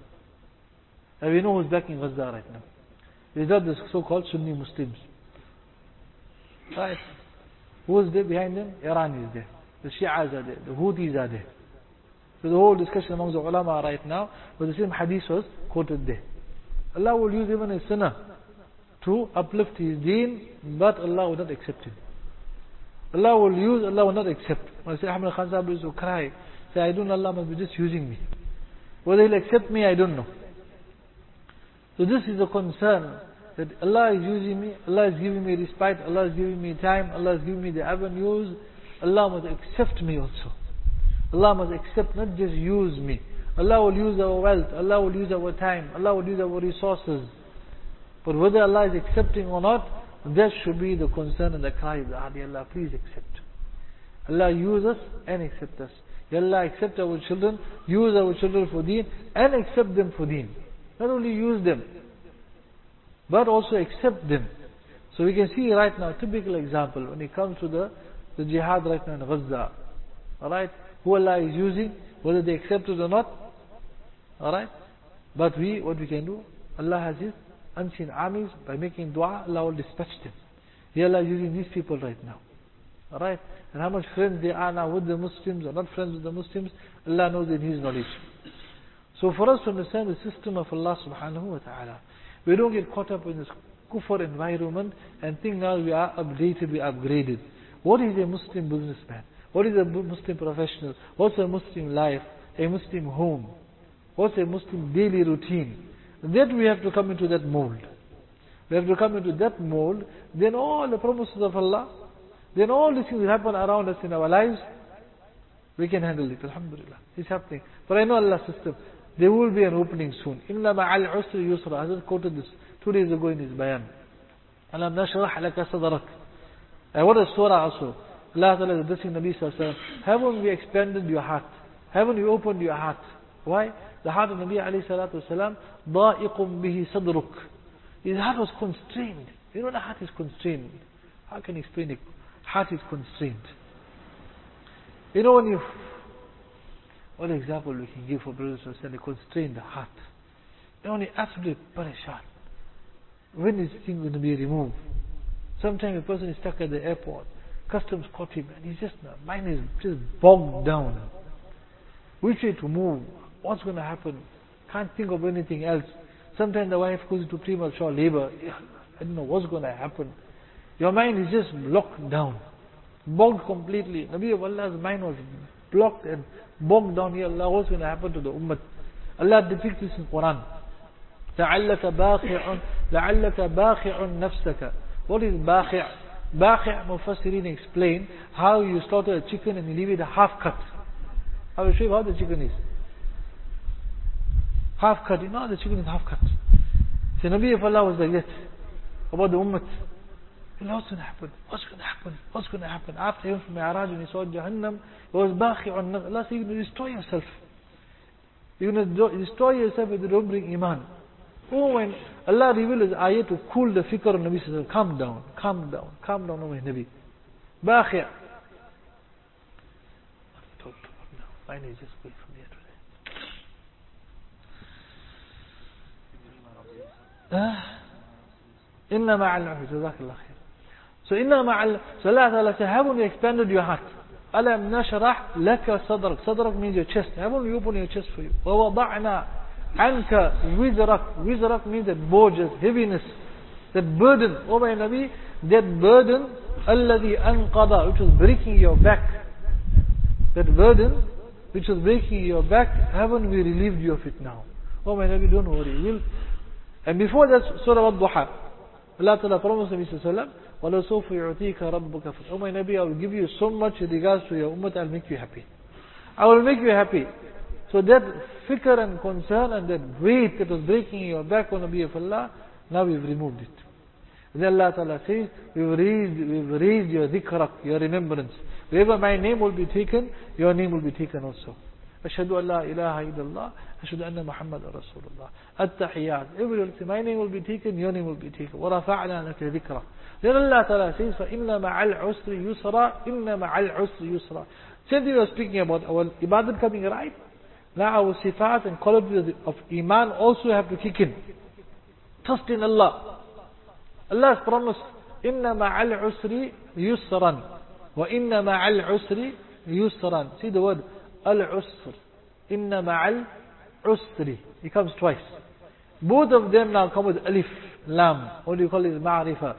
And we know who's backing Gaza right now. These are the so-called Sunni Muslims. Right? Who is there behind them? Iran is there. The Shi'as are there. The Houthis are there. So the whole discussion among the ulama right now, but the same hadith was quoted there. Allah will use even a sinner to uplift his deen, but Allah will not accept him. Allah will use, Allah will not accept. When I say Ahmad Khan Sahib used to cry, say, I don't know, Allah must be just using me. Whether He'll accept me, I don't know. So this is a concern, that Allah is using me, Allah is giving me respite, Allah is giving me time, Allah is giving me the avenues. Allah must accept me also. Allah must accept, not just use me. Allah will use our wealth, Allah will use our time, Allah will use our resources. But whether Allah is accepting or not, that should be the concern and the cry of the heart. Ya Allah, please accept. Allah use us and accept us. Ya Allah, accept our children, use our children for deen, and accept them for deen. Not only use them, but also accept them. So we can see right now, a typical example, when it comes to the, the jihad right now in Gaza. Alright? Who Allah is using, whether they accept it or not. Alright? But we, what we can do, Allah has His unseen armies. By making dua, Allah will dispatch them. Ya Allah is using these people right now. Alright? And how much friends they are now with the Muslims or not friends with the Muslims, Allah knows in His knowledge. So for us to understand the system of Allah subhanahu wa ta'ala, we don't get caught up in this kufr environment and think now we are updated, we are upgraded. What is a Muslim businessman? What is a Muslim professional? What's a Muslim life? A Muslim home? What's a Muslim daily routine? Then we have to come into that mold. We have to come into that mold. Then all the promises of Allah, then all these things that happen around us in our lives, we can handle it. Alhamdulillah. It's happening. But I know Allah's system. There will be an opening soon. Inna ma'al usri yusra. I just quoted this two days ago in his bayan. Alam nashrah laka sadrak. I wrote a surah also. Allah Ta'ala is addressing Nabi Sallallahu Alaihi Wasallam. Haven't we expanded your heart? Haven't you opened your heart? Why? The heart of Nabi Alayhi Salatu Wasalam, ضَائِقٌ بِهِ صَدْرُكَ. His heart was constrained. You know the heart is constrained. How can you explain it? Heart is constrained. You know when you... What example we can give for brothers and sisters? They constrain the heart. You know when you're absolutely parishan. When is this thing going to be removed? Sometimes a person is stuck at the airport. Customs caught him and he's just, mind is just bogged down. Which way to move? What's going to happen? Can't think of anything else. Sometimes the wife goes into premature labor. I don't know what's going to happen. Your mind is just locked down. Bogged completely. Nabi of Allah's mind was blocked and bogged down here. Allah, what's going to happen to the ummah? Allah depicts this in Quran. لَعَلَّكَ بَاخِعٌ لَعَلَّكَ بَاخِعٌ نَفْسَكَ. What is باخع? باخع, Mufassirin explain how you slaughter a chicken and you leave it half cut. I will show you how the chicken is. Half cut. You know the chicken is half cut. So Nabi of Allah was like that about the ummah. What's going to happen? What's going to happen? What's going to happen? After he went from Mi'raj and he saw Jahannam, he was باخع. Allah said, you're going to destroy yourself. You're going to destroy yourself if you don't bring Iman. Oh, when Allah revealed His ayah to cool the fikr of Nabi sallallahu alaihi wasallam, calm down, calm down, calm down, O my Nabi. باخع. Talk about now. Mine is just going from here today. Inna ma'al usri. Jazakallah khair. So inna ma'al. So Allah Ta'ala said, haven't you expanded your heart? Alam nashrah laka sadrak. Sadrak means your chest. Haven't we opened your chest for you? Wa wada'na anka wizrak. Wizrak means that bogus, heaviness, that burden. Oh my Nabi, that burden, alladhi anqada, which was breaking your back. That burden, which was breaking your back, haven't we relieved you of it now? Oh my Nabi, don't worry. We'll... And before that, Surah Al-Duha, Allah Ta'ala promised Nabi Sallallahu Alaihi Wasallam, وَلَسَوْفَ يُعْتِيكَ رَبُّكَ فَتْ. Oh my Nabi, I will give you so much in regards to your ummah, I'll make you happy. I will make you happy. So that fikr and concern and that weight that was breaking your back, O Nabi of Allah, now we've removed it. Then Allah Ta'ala says, we've raised, we've raised your dhikrak, your remembrance. Wherever my name will be taken, your name will be taken also. Ashhadu an la ilaha illallah, Ashhadu anna Muhammadan Rasulullah. At-tahiyyat. Everyone say, my name will be taken, your name will be taken. وَرَفَعْنَا لَكَ ذِكْرًا. Then Allah Ta'ala says, فَإِنَّ مَعَ الْعُسْرِ يُسْرًا إِنَّ مَعَ الْعُسْرِ يُسْرًا. Since we were speaking about our ibadat coming right, now our sifat and qualities of iman also have to kick in. Trust in Allah. Allah has promised, إِنَّ مَعَ الْعُسْرِ يُسْرًا وَإِنَّ مَعَ الْعُسْرِ يُسْرًا. See the word al-usr. Inna ma'al usri. It comes twice. Both of them now come with alif, lam. What do you call it? Ma'rifah.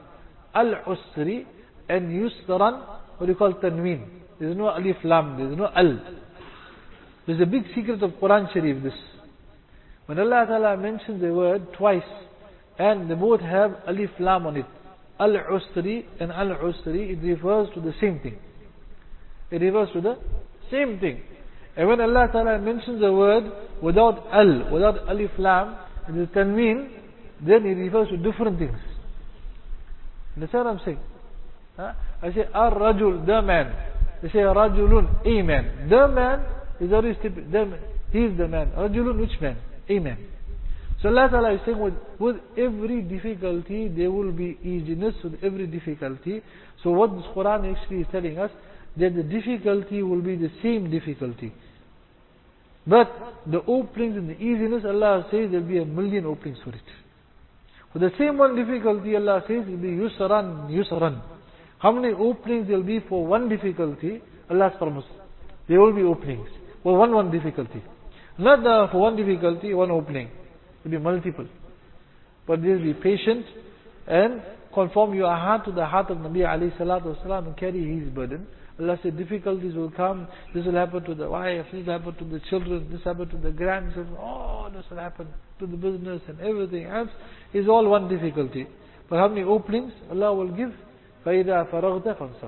Al-usri and yusran. What do you call tanween? There is no alif, lam. There is no al. There is a big secret of Quran Sharif, this. When Allah Ta'ala mentions the word twice, and they both have alif, lam on it, al-usri and al-usri, it refers to the same thing. It refers to the same thing. And when Allah Ta'ala mentions a word without al, without alif lam, in the tanween, then it refers to different things. Understand what I'm saying? Huh? I say, ar-rajul, the man. They say, rajulun, a man. The man is always stupid. The man. He is the man. Rajulun, which man? A man. So Allah Ta'ala is saying, with, with every difficulty, there will be easiness with every difficulty. So what this Quran actually is telling us, that the difficulty will be the same difficulty. But the openings and the easiness, Allah says there will be a million openings for it. For the same one difficulty, Allah says it will be yusran, yusran. How many openings there will be for one difficulty? Allah's promise. There will be openings for one one difficulty. Not uh, for one difficulty, one opening. It will be multiple. But there will be patient and conform your heart to the heart of Nabi alayhi salatu wasalam and carry his burden. Allah said difficulties will come, this will happen to the wife, this will happen to the children, this will happen to the grandchildren, oh, this will happen to the business and everything else. Is all one difficulty. But how many openings Allah will give? فَإِذَا فَرَغْتَ فَانْصَبْ.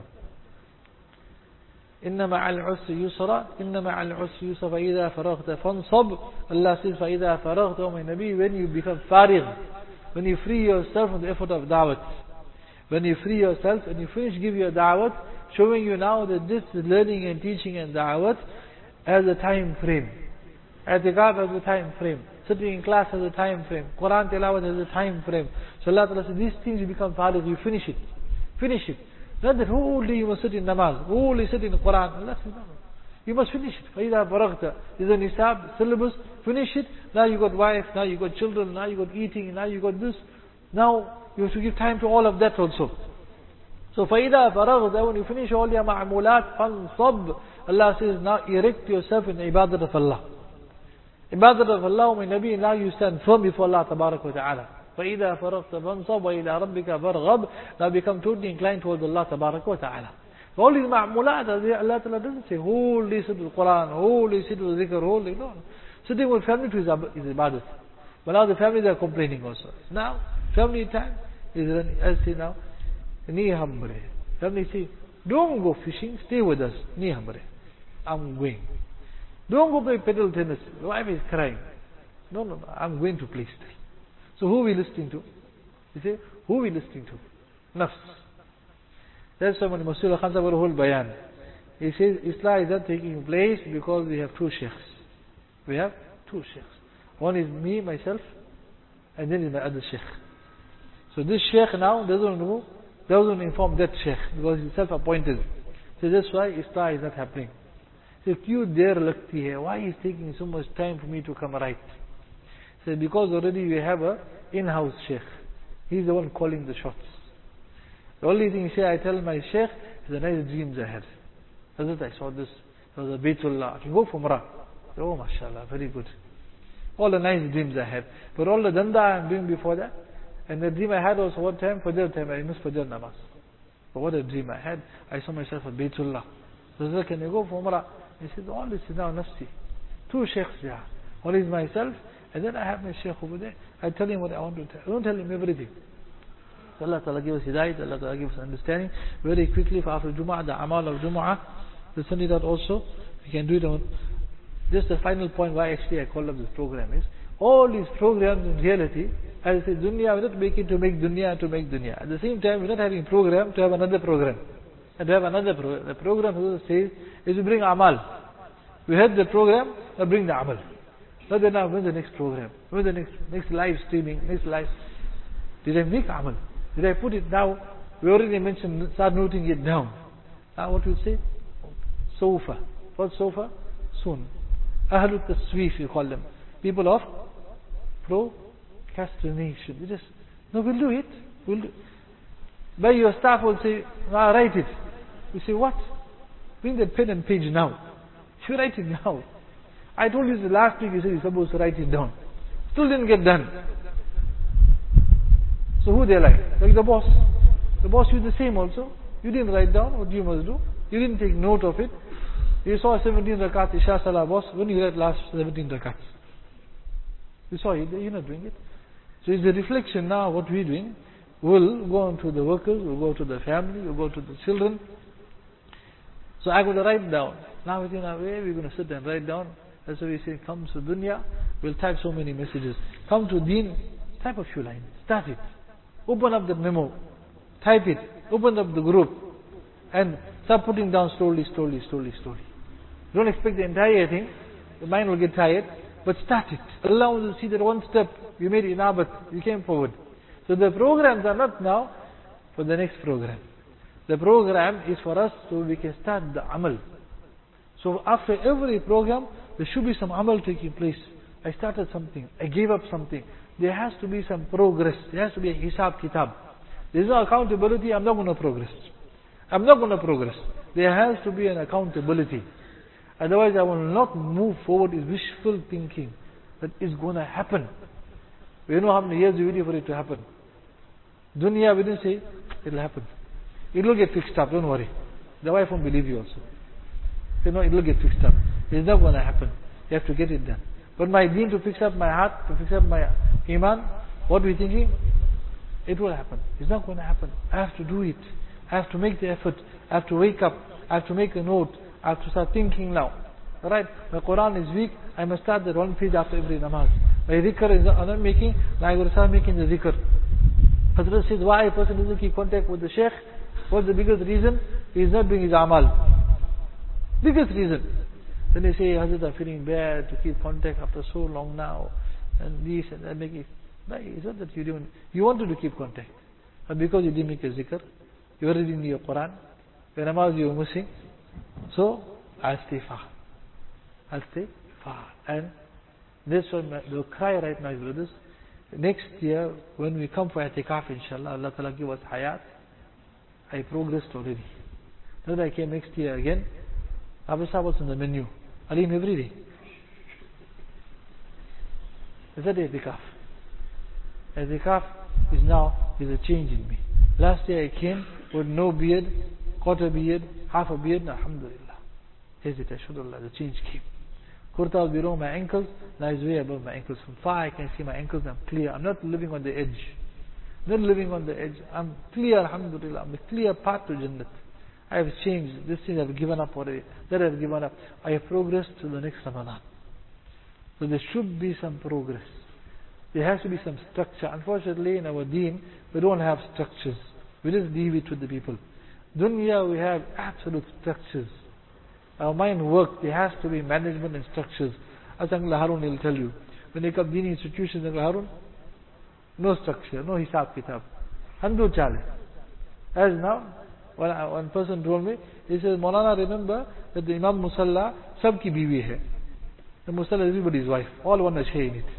إِنَّ مَعَ الْعُسْرِ يُسْرًا إِنَّ مَعَ الْعُسْرِ يُسْرًا فَإِذَا فَرَغْتَ فَانْصَبْ. Allah says فَإِذَا فَرَغْتَ, O my Nabi, when you become farig, when you free yourself from the effort of da'wat, when you free yourself and you finish give your da'wat, showing you now that this learning and teaching and da'wat has a time frame. I'tikaf has a time frame. Sitting in class has a time frame. Quran tilawat has a time frame. So Allah Ta'ala says, these things you become faligh, you finish it. Finish it. Not that whole day you must sit in namaz, whole day sit in the Quran. Allah says, no, no. You must finish it. فَإِذَا فَرَغْتَ is a nisab, syllabus, finish it. Now you got wife, now you got children, now you got eating, now you got this. Now you have to give time to all of that also. So فَإِذَا فَرَغْتَ, when you finish all your ma'amulat, فَانصَبْ, Allah says, now erect yourself in ibadat of Allah. Ibadat of Allah, my Nabi, now you stand firm before Allah Tabarak wa Ta'ala. فَإِذَا فَرَغْتَ فَانصَبْ وَإِلَىٰ رَبِّكَ فَارْغَبْ. Now become totally inclined towards Allah Tabarak wa Ta'ala. All these ma'amulat, Allah Ta'ala doesn't say, whole day sit with Quran, whole day sit with zikr, whole day, no. Sitting with family to is ibadat. But now the families are complaining also. Now, family time is, as I say now, ni hambre. Family say, don't go fishing, stay with us, ni hambre. I'm going. Don't go play pedal tennis, the wife is crying. No, no, no, I'm going to play still. So who are we listening to? You say, who are we listening to? Nafs. That's why when Masih Khan will hold bayan. He says, Islah is not taking place because we have two sheikhs. We have two sheikhs. One is me, myself, and then is my other sheikh. So this sheikh now doesn't know, doesn't inform that sheikh because he's self-appointed. So that's why Islah is not happening. So if you dare lagti hai, why is taking so much time for me to come right? So because already we have a in-house sheikh. He's the one calling the shots. The only thing say, I tell my sheikh, the nice dreams I had. Hazrat, I saw this. It was a Baytullah. I can go for Umrah. Oh, mashallah, very good. All the nice dreams I had. But all the danda I'm doing before that, and the dream I had was one time, Fajr time, I missed Fajr namaz. But what a dream I had. I saw myself at Baytullah. Hazrat, can you go for Umrah? He said, all this is now nafsi. Two sheikhs there. One is myself, and then I have my sheikh over there. I tell him what I want to tell. I don't tell him everything. So Allah Ta'ala give us hidayat, Allah Ta'ala give us understanding. Very quickly, for after Jumu'ah, the amal of Jumu'ah, listen to that also. We can do it on. Just the final point why actually I call up this program is, all these programs in reality, as I say, dunya, we're not making to make dunya to make dunya. At the same time, we're not having program to have another program. And to have another program. The program, who says, is to bring amal. We had the program, now bring the amal. Not then now, when's the next program? When's the next, next live streaming, next live. Did I make amal? Did I put it now? We already mentioned, start noting it down. Now what we say? Sofa. What sofa? Soon. Ahlut Tasweef, you call them. People of procrastination. You just, no, we'll do it. We'll do. By your staff will say, ah, write it. You say, what? Bring that pen and page now. You write it now. I told you the last week you said you're supposed to write it down. Still didn't get done. So who they like? Like the boss. The boss you the same also. You didn't write down what you must do. You didn't take note of it. You saw seventeen rakats, Isha Salah boss. When you read last seventeen rakats? You saw it, you're not doing it. So it's the reflection now what we're doing. We'll go on to the workers, we'll go to the family, we'll go to the children. So I'm going to write down. Now within our way, we're going to sit and write down. That's why we say, come to dunya, we'll type so many messages. Come to deen, type a few lines. Start it. Open up the memo. Type it. Open up the group. And start putting down slowly, slowly, slowly, slowly. Don't expect the entire thing. The mind will get tired. But start it. Allah wants to see that one step. You made it now, but you came forward. So the programs are not now for the next program. The program is for us so we can start the amal. So after every program, there should be some amal taking place. I started something. I gave up something. There has to be some progress. There has to be a hisab kitab. There is no accountability. I'm not going to progress. I'm not going to progress. There has to be an accountability. Otherwise I will not move forward. Is wishful thinking that it's going to happen. We know how many years we waited for it to happen. Dunya, we didn't say it will happen. It will get fixed up. Don't worry. The wife won't believe you also. Say no, it will get fixed up. It's not going to happen. You have to get it done. But my deen, to fix up my heart, to fix up my iman, what are we thinking? It will happen. It's not going to happen. I have to do it. I have to make the effort. I have to wake up. I have to make a note. I have to start thinking now. Alright, my Quran is weak. I must start that one page after every namaz. My dhikr is I'm not making. Now I got to start making the dhikr. Hazrat says, why a person doesn't keep contact with the sheikh? What's the biggest reason? He's not doing his amal. Biggest reason. Then they say, Hazrat, I'm feeling bad to keep contact after so long now. And this and that make it. No, it's not that you didn't. You wanted to keep contact. But because you didn't make your zikr, you were reading your Quran, your namaz you were missing. So, I'll stay far. I'll stay far. And that's why they'll cry right now, brothers. Next year, when we come for i'tikaf, inshallah, Allah Ta'ala give us hayat. I progressed already. Then I came next year again. Abu Sahab was on the menu. Alim every day. Is that i'tikaf? I'tikaf is now, is a change in me. Last year I came with no beard, quarter beard, half a beard, alhamdulillah. Hesitate, shudullah, the change came. Kurta was below my ankles, now it's way above my ankles. From far I can see my ankles, I'm clear. I'm not living on the edge. Not living on the edge. I'm clear, alhamdulillah. I'm a clear path to Jannat. I have changed. This thing I've given up already. That I've given up. I have progressed to the next Ramadan. So there should be some progress. There has to be some structure. Unfortunately, in our deen, we don't have structures. We just leave it to the people. Dunya, we have absolute structures. Our mind works. There has to be management and structures. As Uncle Harun will tell you. When they come deen institutions, Uncle Harun, no structure, no hisab kitab. Handu chale. As now, one, one person told me, he says, Maulana, remember that the Imam Musalla, sabki biwi hai. The Musalla is everybody's wife. All want a share in it.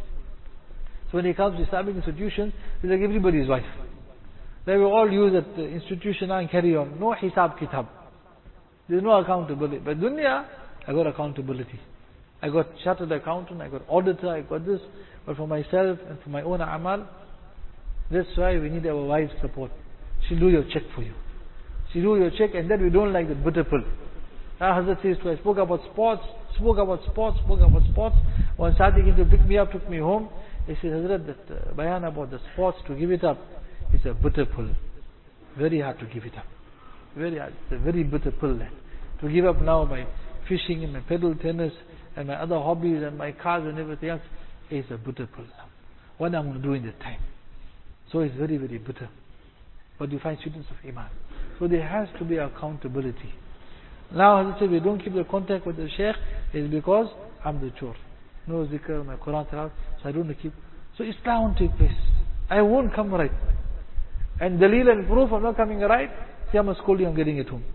So when he comes to Islamic institutions, he's like everybody's wife. They will all use that institution and carry on. No hisab kitab. There is no accountability. But dunya, I got accountability. I got chartered accountant, I got auditor, I got this. But for myself and for my own amal, that's why we need our wife's support. She'll do your check for you. She'll do your check, and then we don't like the bitter pill. Now Hazrat says to us, spoke about sports, spoke about sports, spoke about sports. When Sadiq came to pick me up, took me home, he said, Hazrat, that uh, bayan about the sports, to give it up, it's a bitter pill. Very hard to give it up. Very hard. It's a very bitter pill. To give up now my fishing and my pedal tennis and my other hobbies and my cars and everything else, it's a bitter pill. What am I going to do in that time? So it's very, very bitter. But you find students of Iman. So there has to be accountability. Now, as I say, we don't keep the contact with the Shaykh, is because I'm the chore. No zikr, my Quran tilawat, so I don't keep. So Islam won't take place. I won't come right. And dalil and proof of not coming right, see how much scolding I'm getting at home.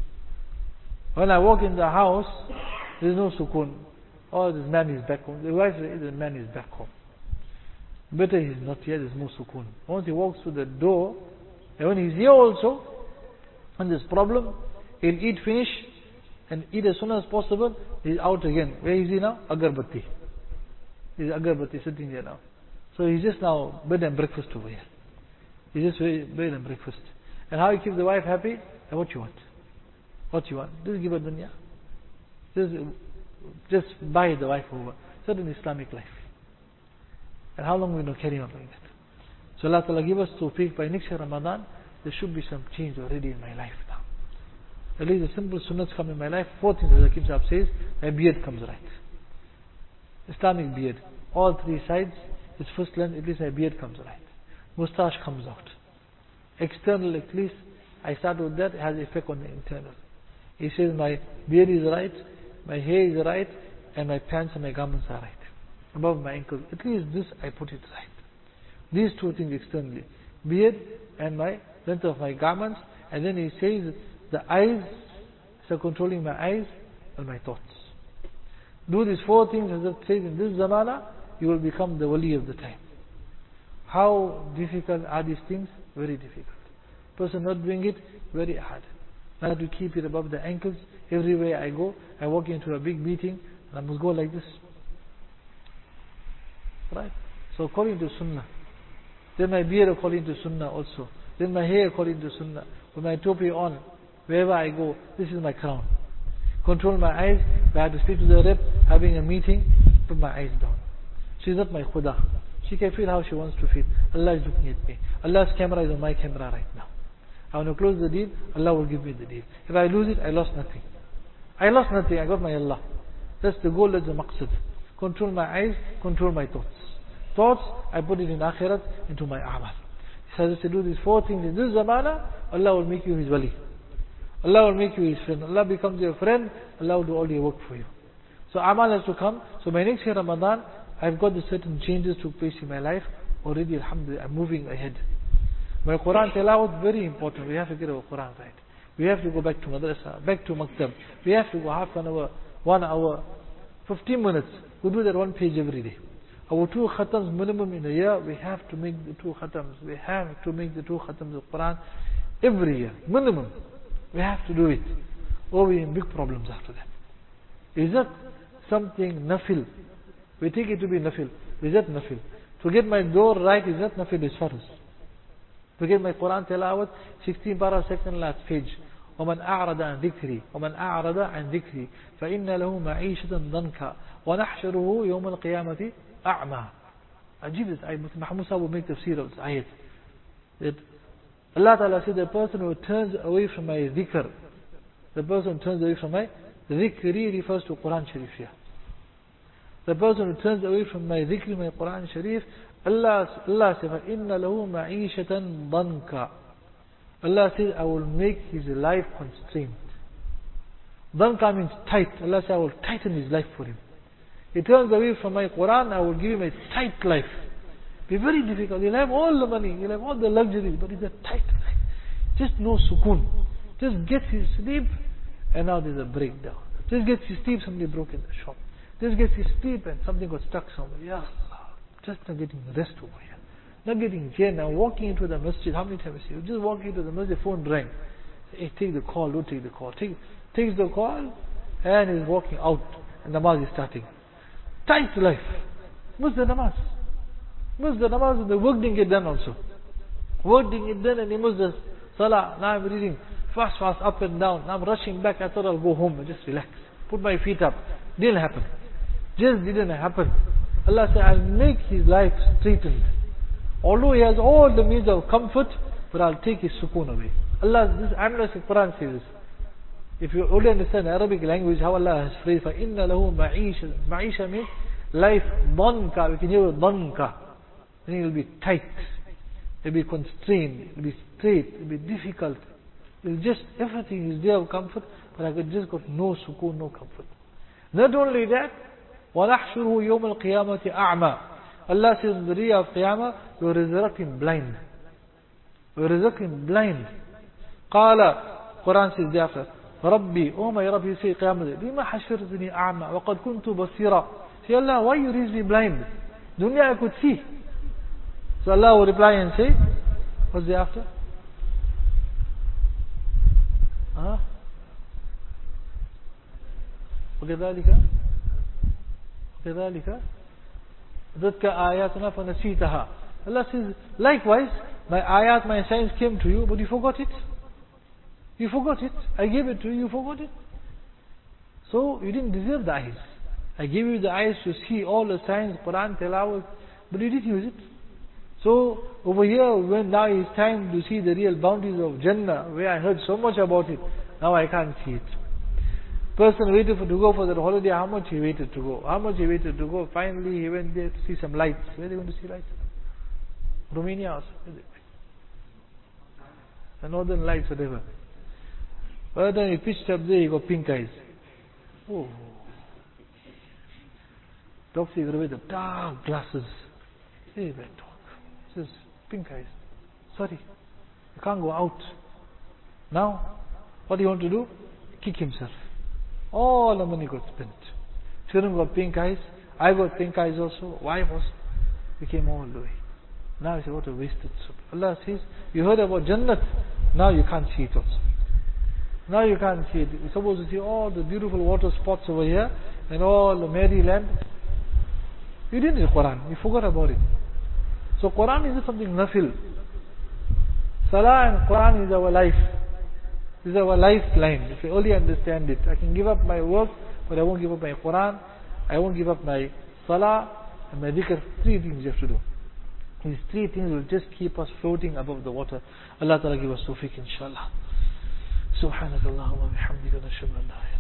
When I walk in the house, there is no sukoon. Oh, this man is back home. The wife says, the man is back home. Better he's not here, there's no sukoon. Once he walks through the door, and when he's here also, and there's problem, he'll eat finish, and eat as soon as possible, he's out again. Where is he now? Agarbatti. He's Agarbatti sitting there now. So he's just now bed and breakfast over here. He's just bed and breakfast. And how you keep the wife happy? And what you want? What you want? Just give her dunya. Just, just buy the wife over. It's an Islamic life. And how long will we not carry on like that? So Allah Ta'ala give us tawfiq by next year Ramadan, there should be some change already in my life now. At least the simple sunnahs come in my life. Four things as Zakib Sahab says, my beard comes right. Islamic beard. All three sides, its first length, at least my beard comes right. Mustache comes out. External, at least, I start with that, it has effect on the internal. He says my beard is right, my hair is right, and my pants and my garments are right. Above my ankles. At least this I put it right. These two things externally. Beard and my length of my garments. And then he says the eyes, so controlling my eyes and my thoughts. Do these four things as it says in this zamana, you will become the wali of the time. How difficult are these things? Very difficult. Person not doing it, very hard. I have to keep it above the ankles. Everywhere I go, I walk into a big meeting, and I must go like this. Right? So according to Sunnah. Then my beard according to Sunnah also. Then my hair according to Sunnah. With my topi on, wherever I go, this is my crown. Control my eyes. If I have to speak to the rep, having a meeting, put my eyes down. She's not my khuda. She can feel how she wants to feel. Allah is looking at me. Allah's camera is on my camera right now. I want to close the deal, Allah will give me the deal. If I lose it, I lost nothing. I lost nothing, I got my Allah. That's the goal, that's the maqsad. Control my eyes, control my thoughts. Thoughts, I put it in akhirat, into my amal. He says to do these four things in this zamana, Allah will make you His wali. Allah will make you His friend. Allah becomes your friend. Allah will do all your work for you. So amal has to come. So by next year Ramadan, I've got the certain changes to place in my life. Already, alhamdulillah, I'm moving ahead. My Quran tilawat, very important. We have to get our Quran right. We have to go back to madrasa, back to maktab. We have to go half an hour, one hour, fifteen minutes. We do that one page every day. Our two khatams minimum in a year, we have to make the two khatams. We have to make the two khatams of Quran every year, minimum. We have to do it. Or we're in big problems after that. Is that something nafil? We take it to be nafil. Is that nafil? To get my door right, is that nafil? Is farz. To get my Quran tilawat, sixteen para second last page. ومن أعرض عن ذكري ومن أعرض عن ذكري فإن له معيشة ضنكا ونحشره يوم القيامة أعمى. Ajib this ayat. Muhammad Sahib will make tafsir of this ayat. That Allah Ta'ala said, the person who turns away from my dhikr, the person who turns away from my dhikri refers to Quran Sharif here. The person who turns away from my dhikr, my Quran Sharif, Allah, Allah says, فَإِنَّ لَهُ مَعِيشَةً ضَنْكَ. Allah says, I will make his life constrained. Dhanka means tight. Allah says, I will tighten his life for him. He turns away from my Quran, I will give him a tight life. Be very difficult. He'll have all the money, he'll have all the luxuries, but it's a tight life. Just no sukoon. Just gets his sleep, and now there's a breakdown. Just gets his sleep, somebody broke in the shop. Just gets his sleep, and something got stuck somewhere. Ya Allah, just not getting rest over here. Not getting here now, walking into the masjid. How many times you just walk into the masjid, phone rang. Hey, take the call, don't take the call. Take, takes the call, and is walking out, and namaz is starting. Tight life. What's the namaz? What's the namaz? And the work didn't get done also. Work didn't get done, and he must the salah. Now I'm reading fast, fast, up and down. Now I'm rushing back. I thought I'll go home and just relax. Put my feet up. Didn't happen. Just didn't happen. Allah said, I'll make his life straightened. Although he has all the means of comfort, but I'll take his sukoon away. Allah, this Amr Quran says this. If you only understand Arabic language, how Allah has phrased, فَإِنَّ لَهُ مَعِيشَ. Ma'isha means life, dhanka. We can hear dhanka. Then it will be tight. It will be constrained. It will be straight. It will be difficult. It will just, everything is there of comfort, but I could just got no sukoon, no comfort. Not only that, وَنَحْشُرُهُ يَوْمَ الْقِيَامَةِ أَعْمَى. Allah says in the day of Qiyamah, we will resurrect him blind. We will resurrect him blind. قال, Quran says thereafter, ربي, oh my Rabbi, you say Qiyamah, لِمَا حَشِرْتُنِي أَعْمَى وَقَدْ كُنْتُ بَصِيرًا. Say, Allah, why you raised me blind? Dunya I could see. So Allah will reply and say, what's thereafter? Huh? وكذلك وكذلك ذَتْكَ آيَاتُنَا فَنَسِيتَهَا. Allah says, likewise, my ayat, my signs came to you, but you forgot it. You forgot it. I gave it to you, you forgot it. So, you didn't deserve the eyes. I gave you the eyes to see all the signs, Quran, Tilawat, but you didn't use it. So, over here, when now it's time to see the real bounties of Jannah, where I heard so much about it, now I can't see it. Person waited for to go for that holiday, how much he waited to go? How much he waited to go? Finally, he went there to see some lights. Where are they going to see lights? Romania also. The northern lights, whatever. By the time he pitched up there, he got pink eyes. Oh. Doctor, he got with the dark glasses. Hey, bad dog. He says, pink eyes. Sorry, you can't go out. Now, what do you want to do? Kick himself. All the money got spent. Children got pink eyes. I got pink eyes also. Wife also. We came all the way. Now you say, what a wasted soul. Allah says, you heard about Jannat. Now you can't see it also. Now you can't see it. You're supposed to see all the beautiful water spots over here and all the merry land. You didn't read Quran. You forgot about it. So Quran is something nafil. Salah and Quran is our life. This is our lifeline. If you only understand it, I can give up my work, but I won't give up my Quran. I won't give up my Salah and my dhikr. Three things you have to do. These three things will just keep us floating above the water. Allah Ta'ala give us tawfiq, inshallah. Subhanakallahumma bihamdika nashhadu an la ilaha illa anta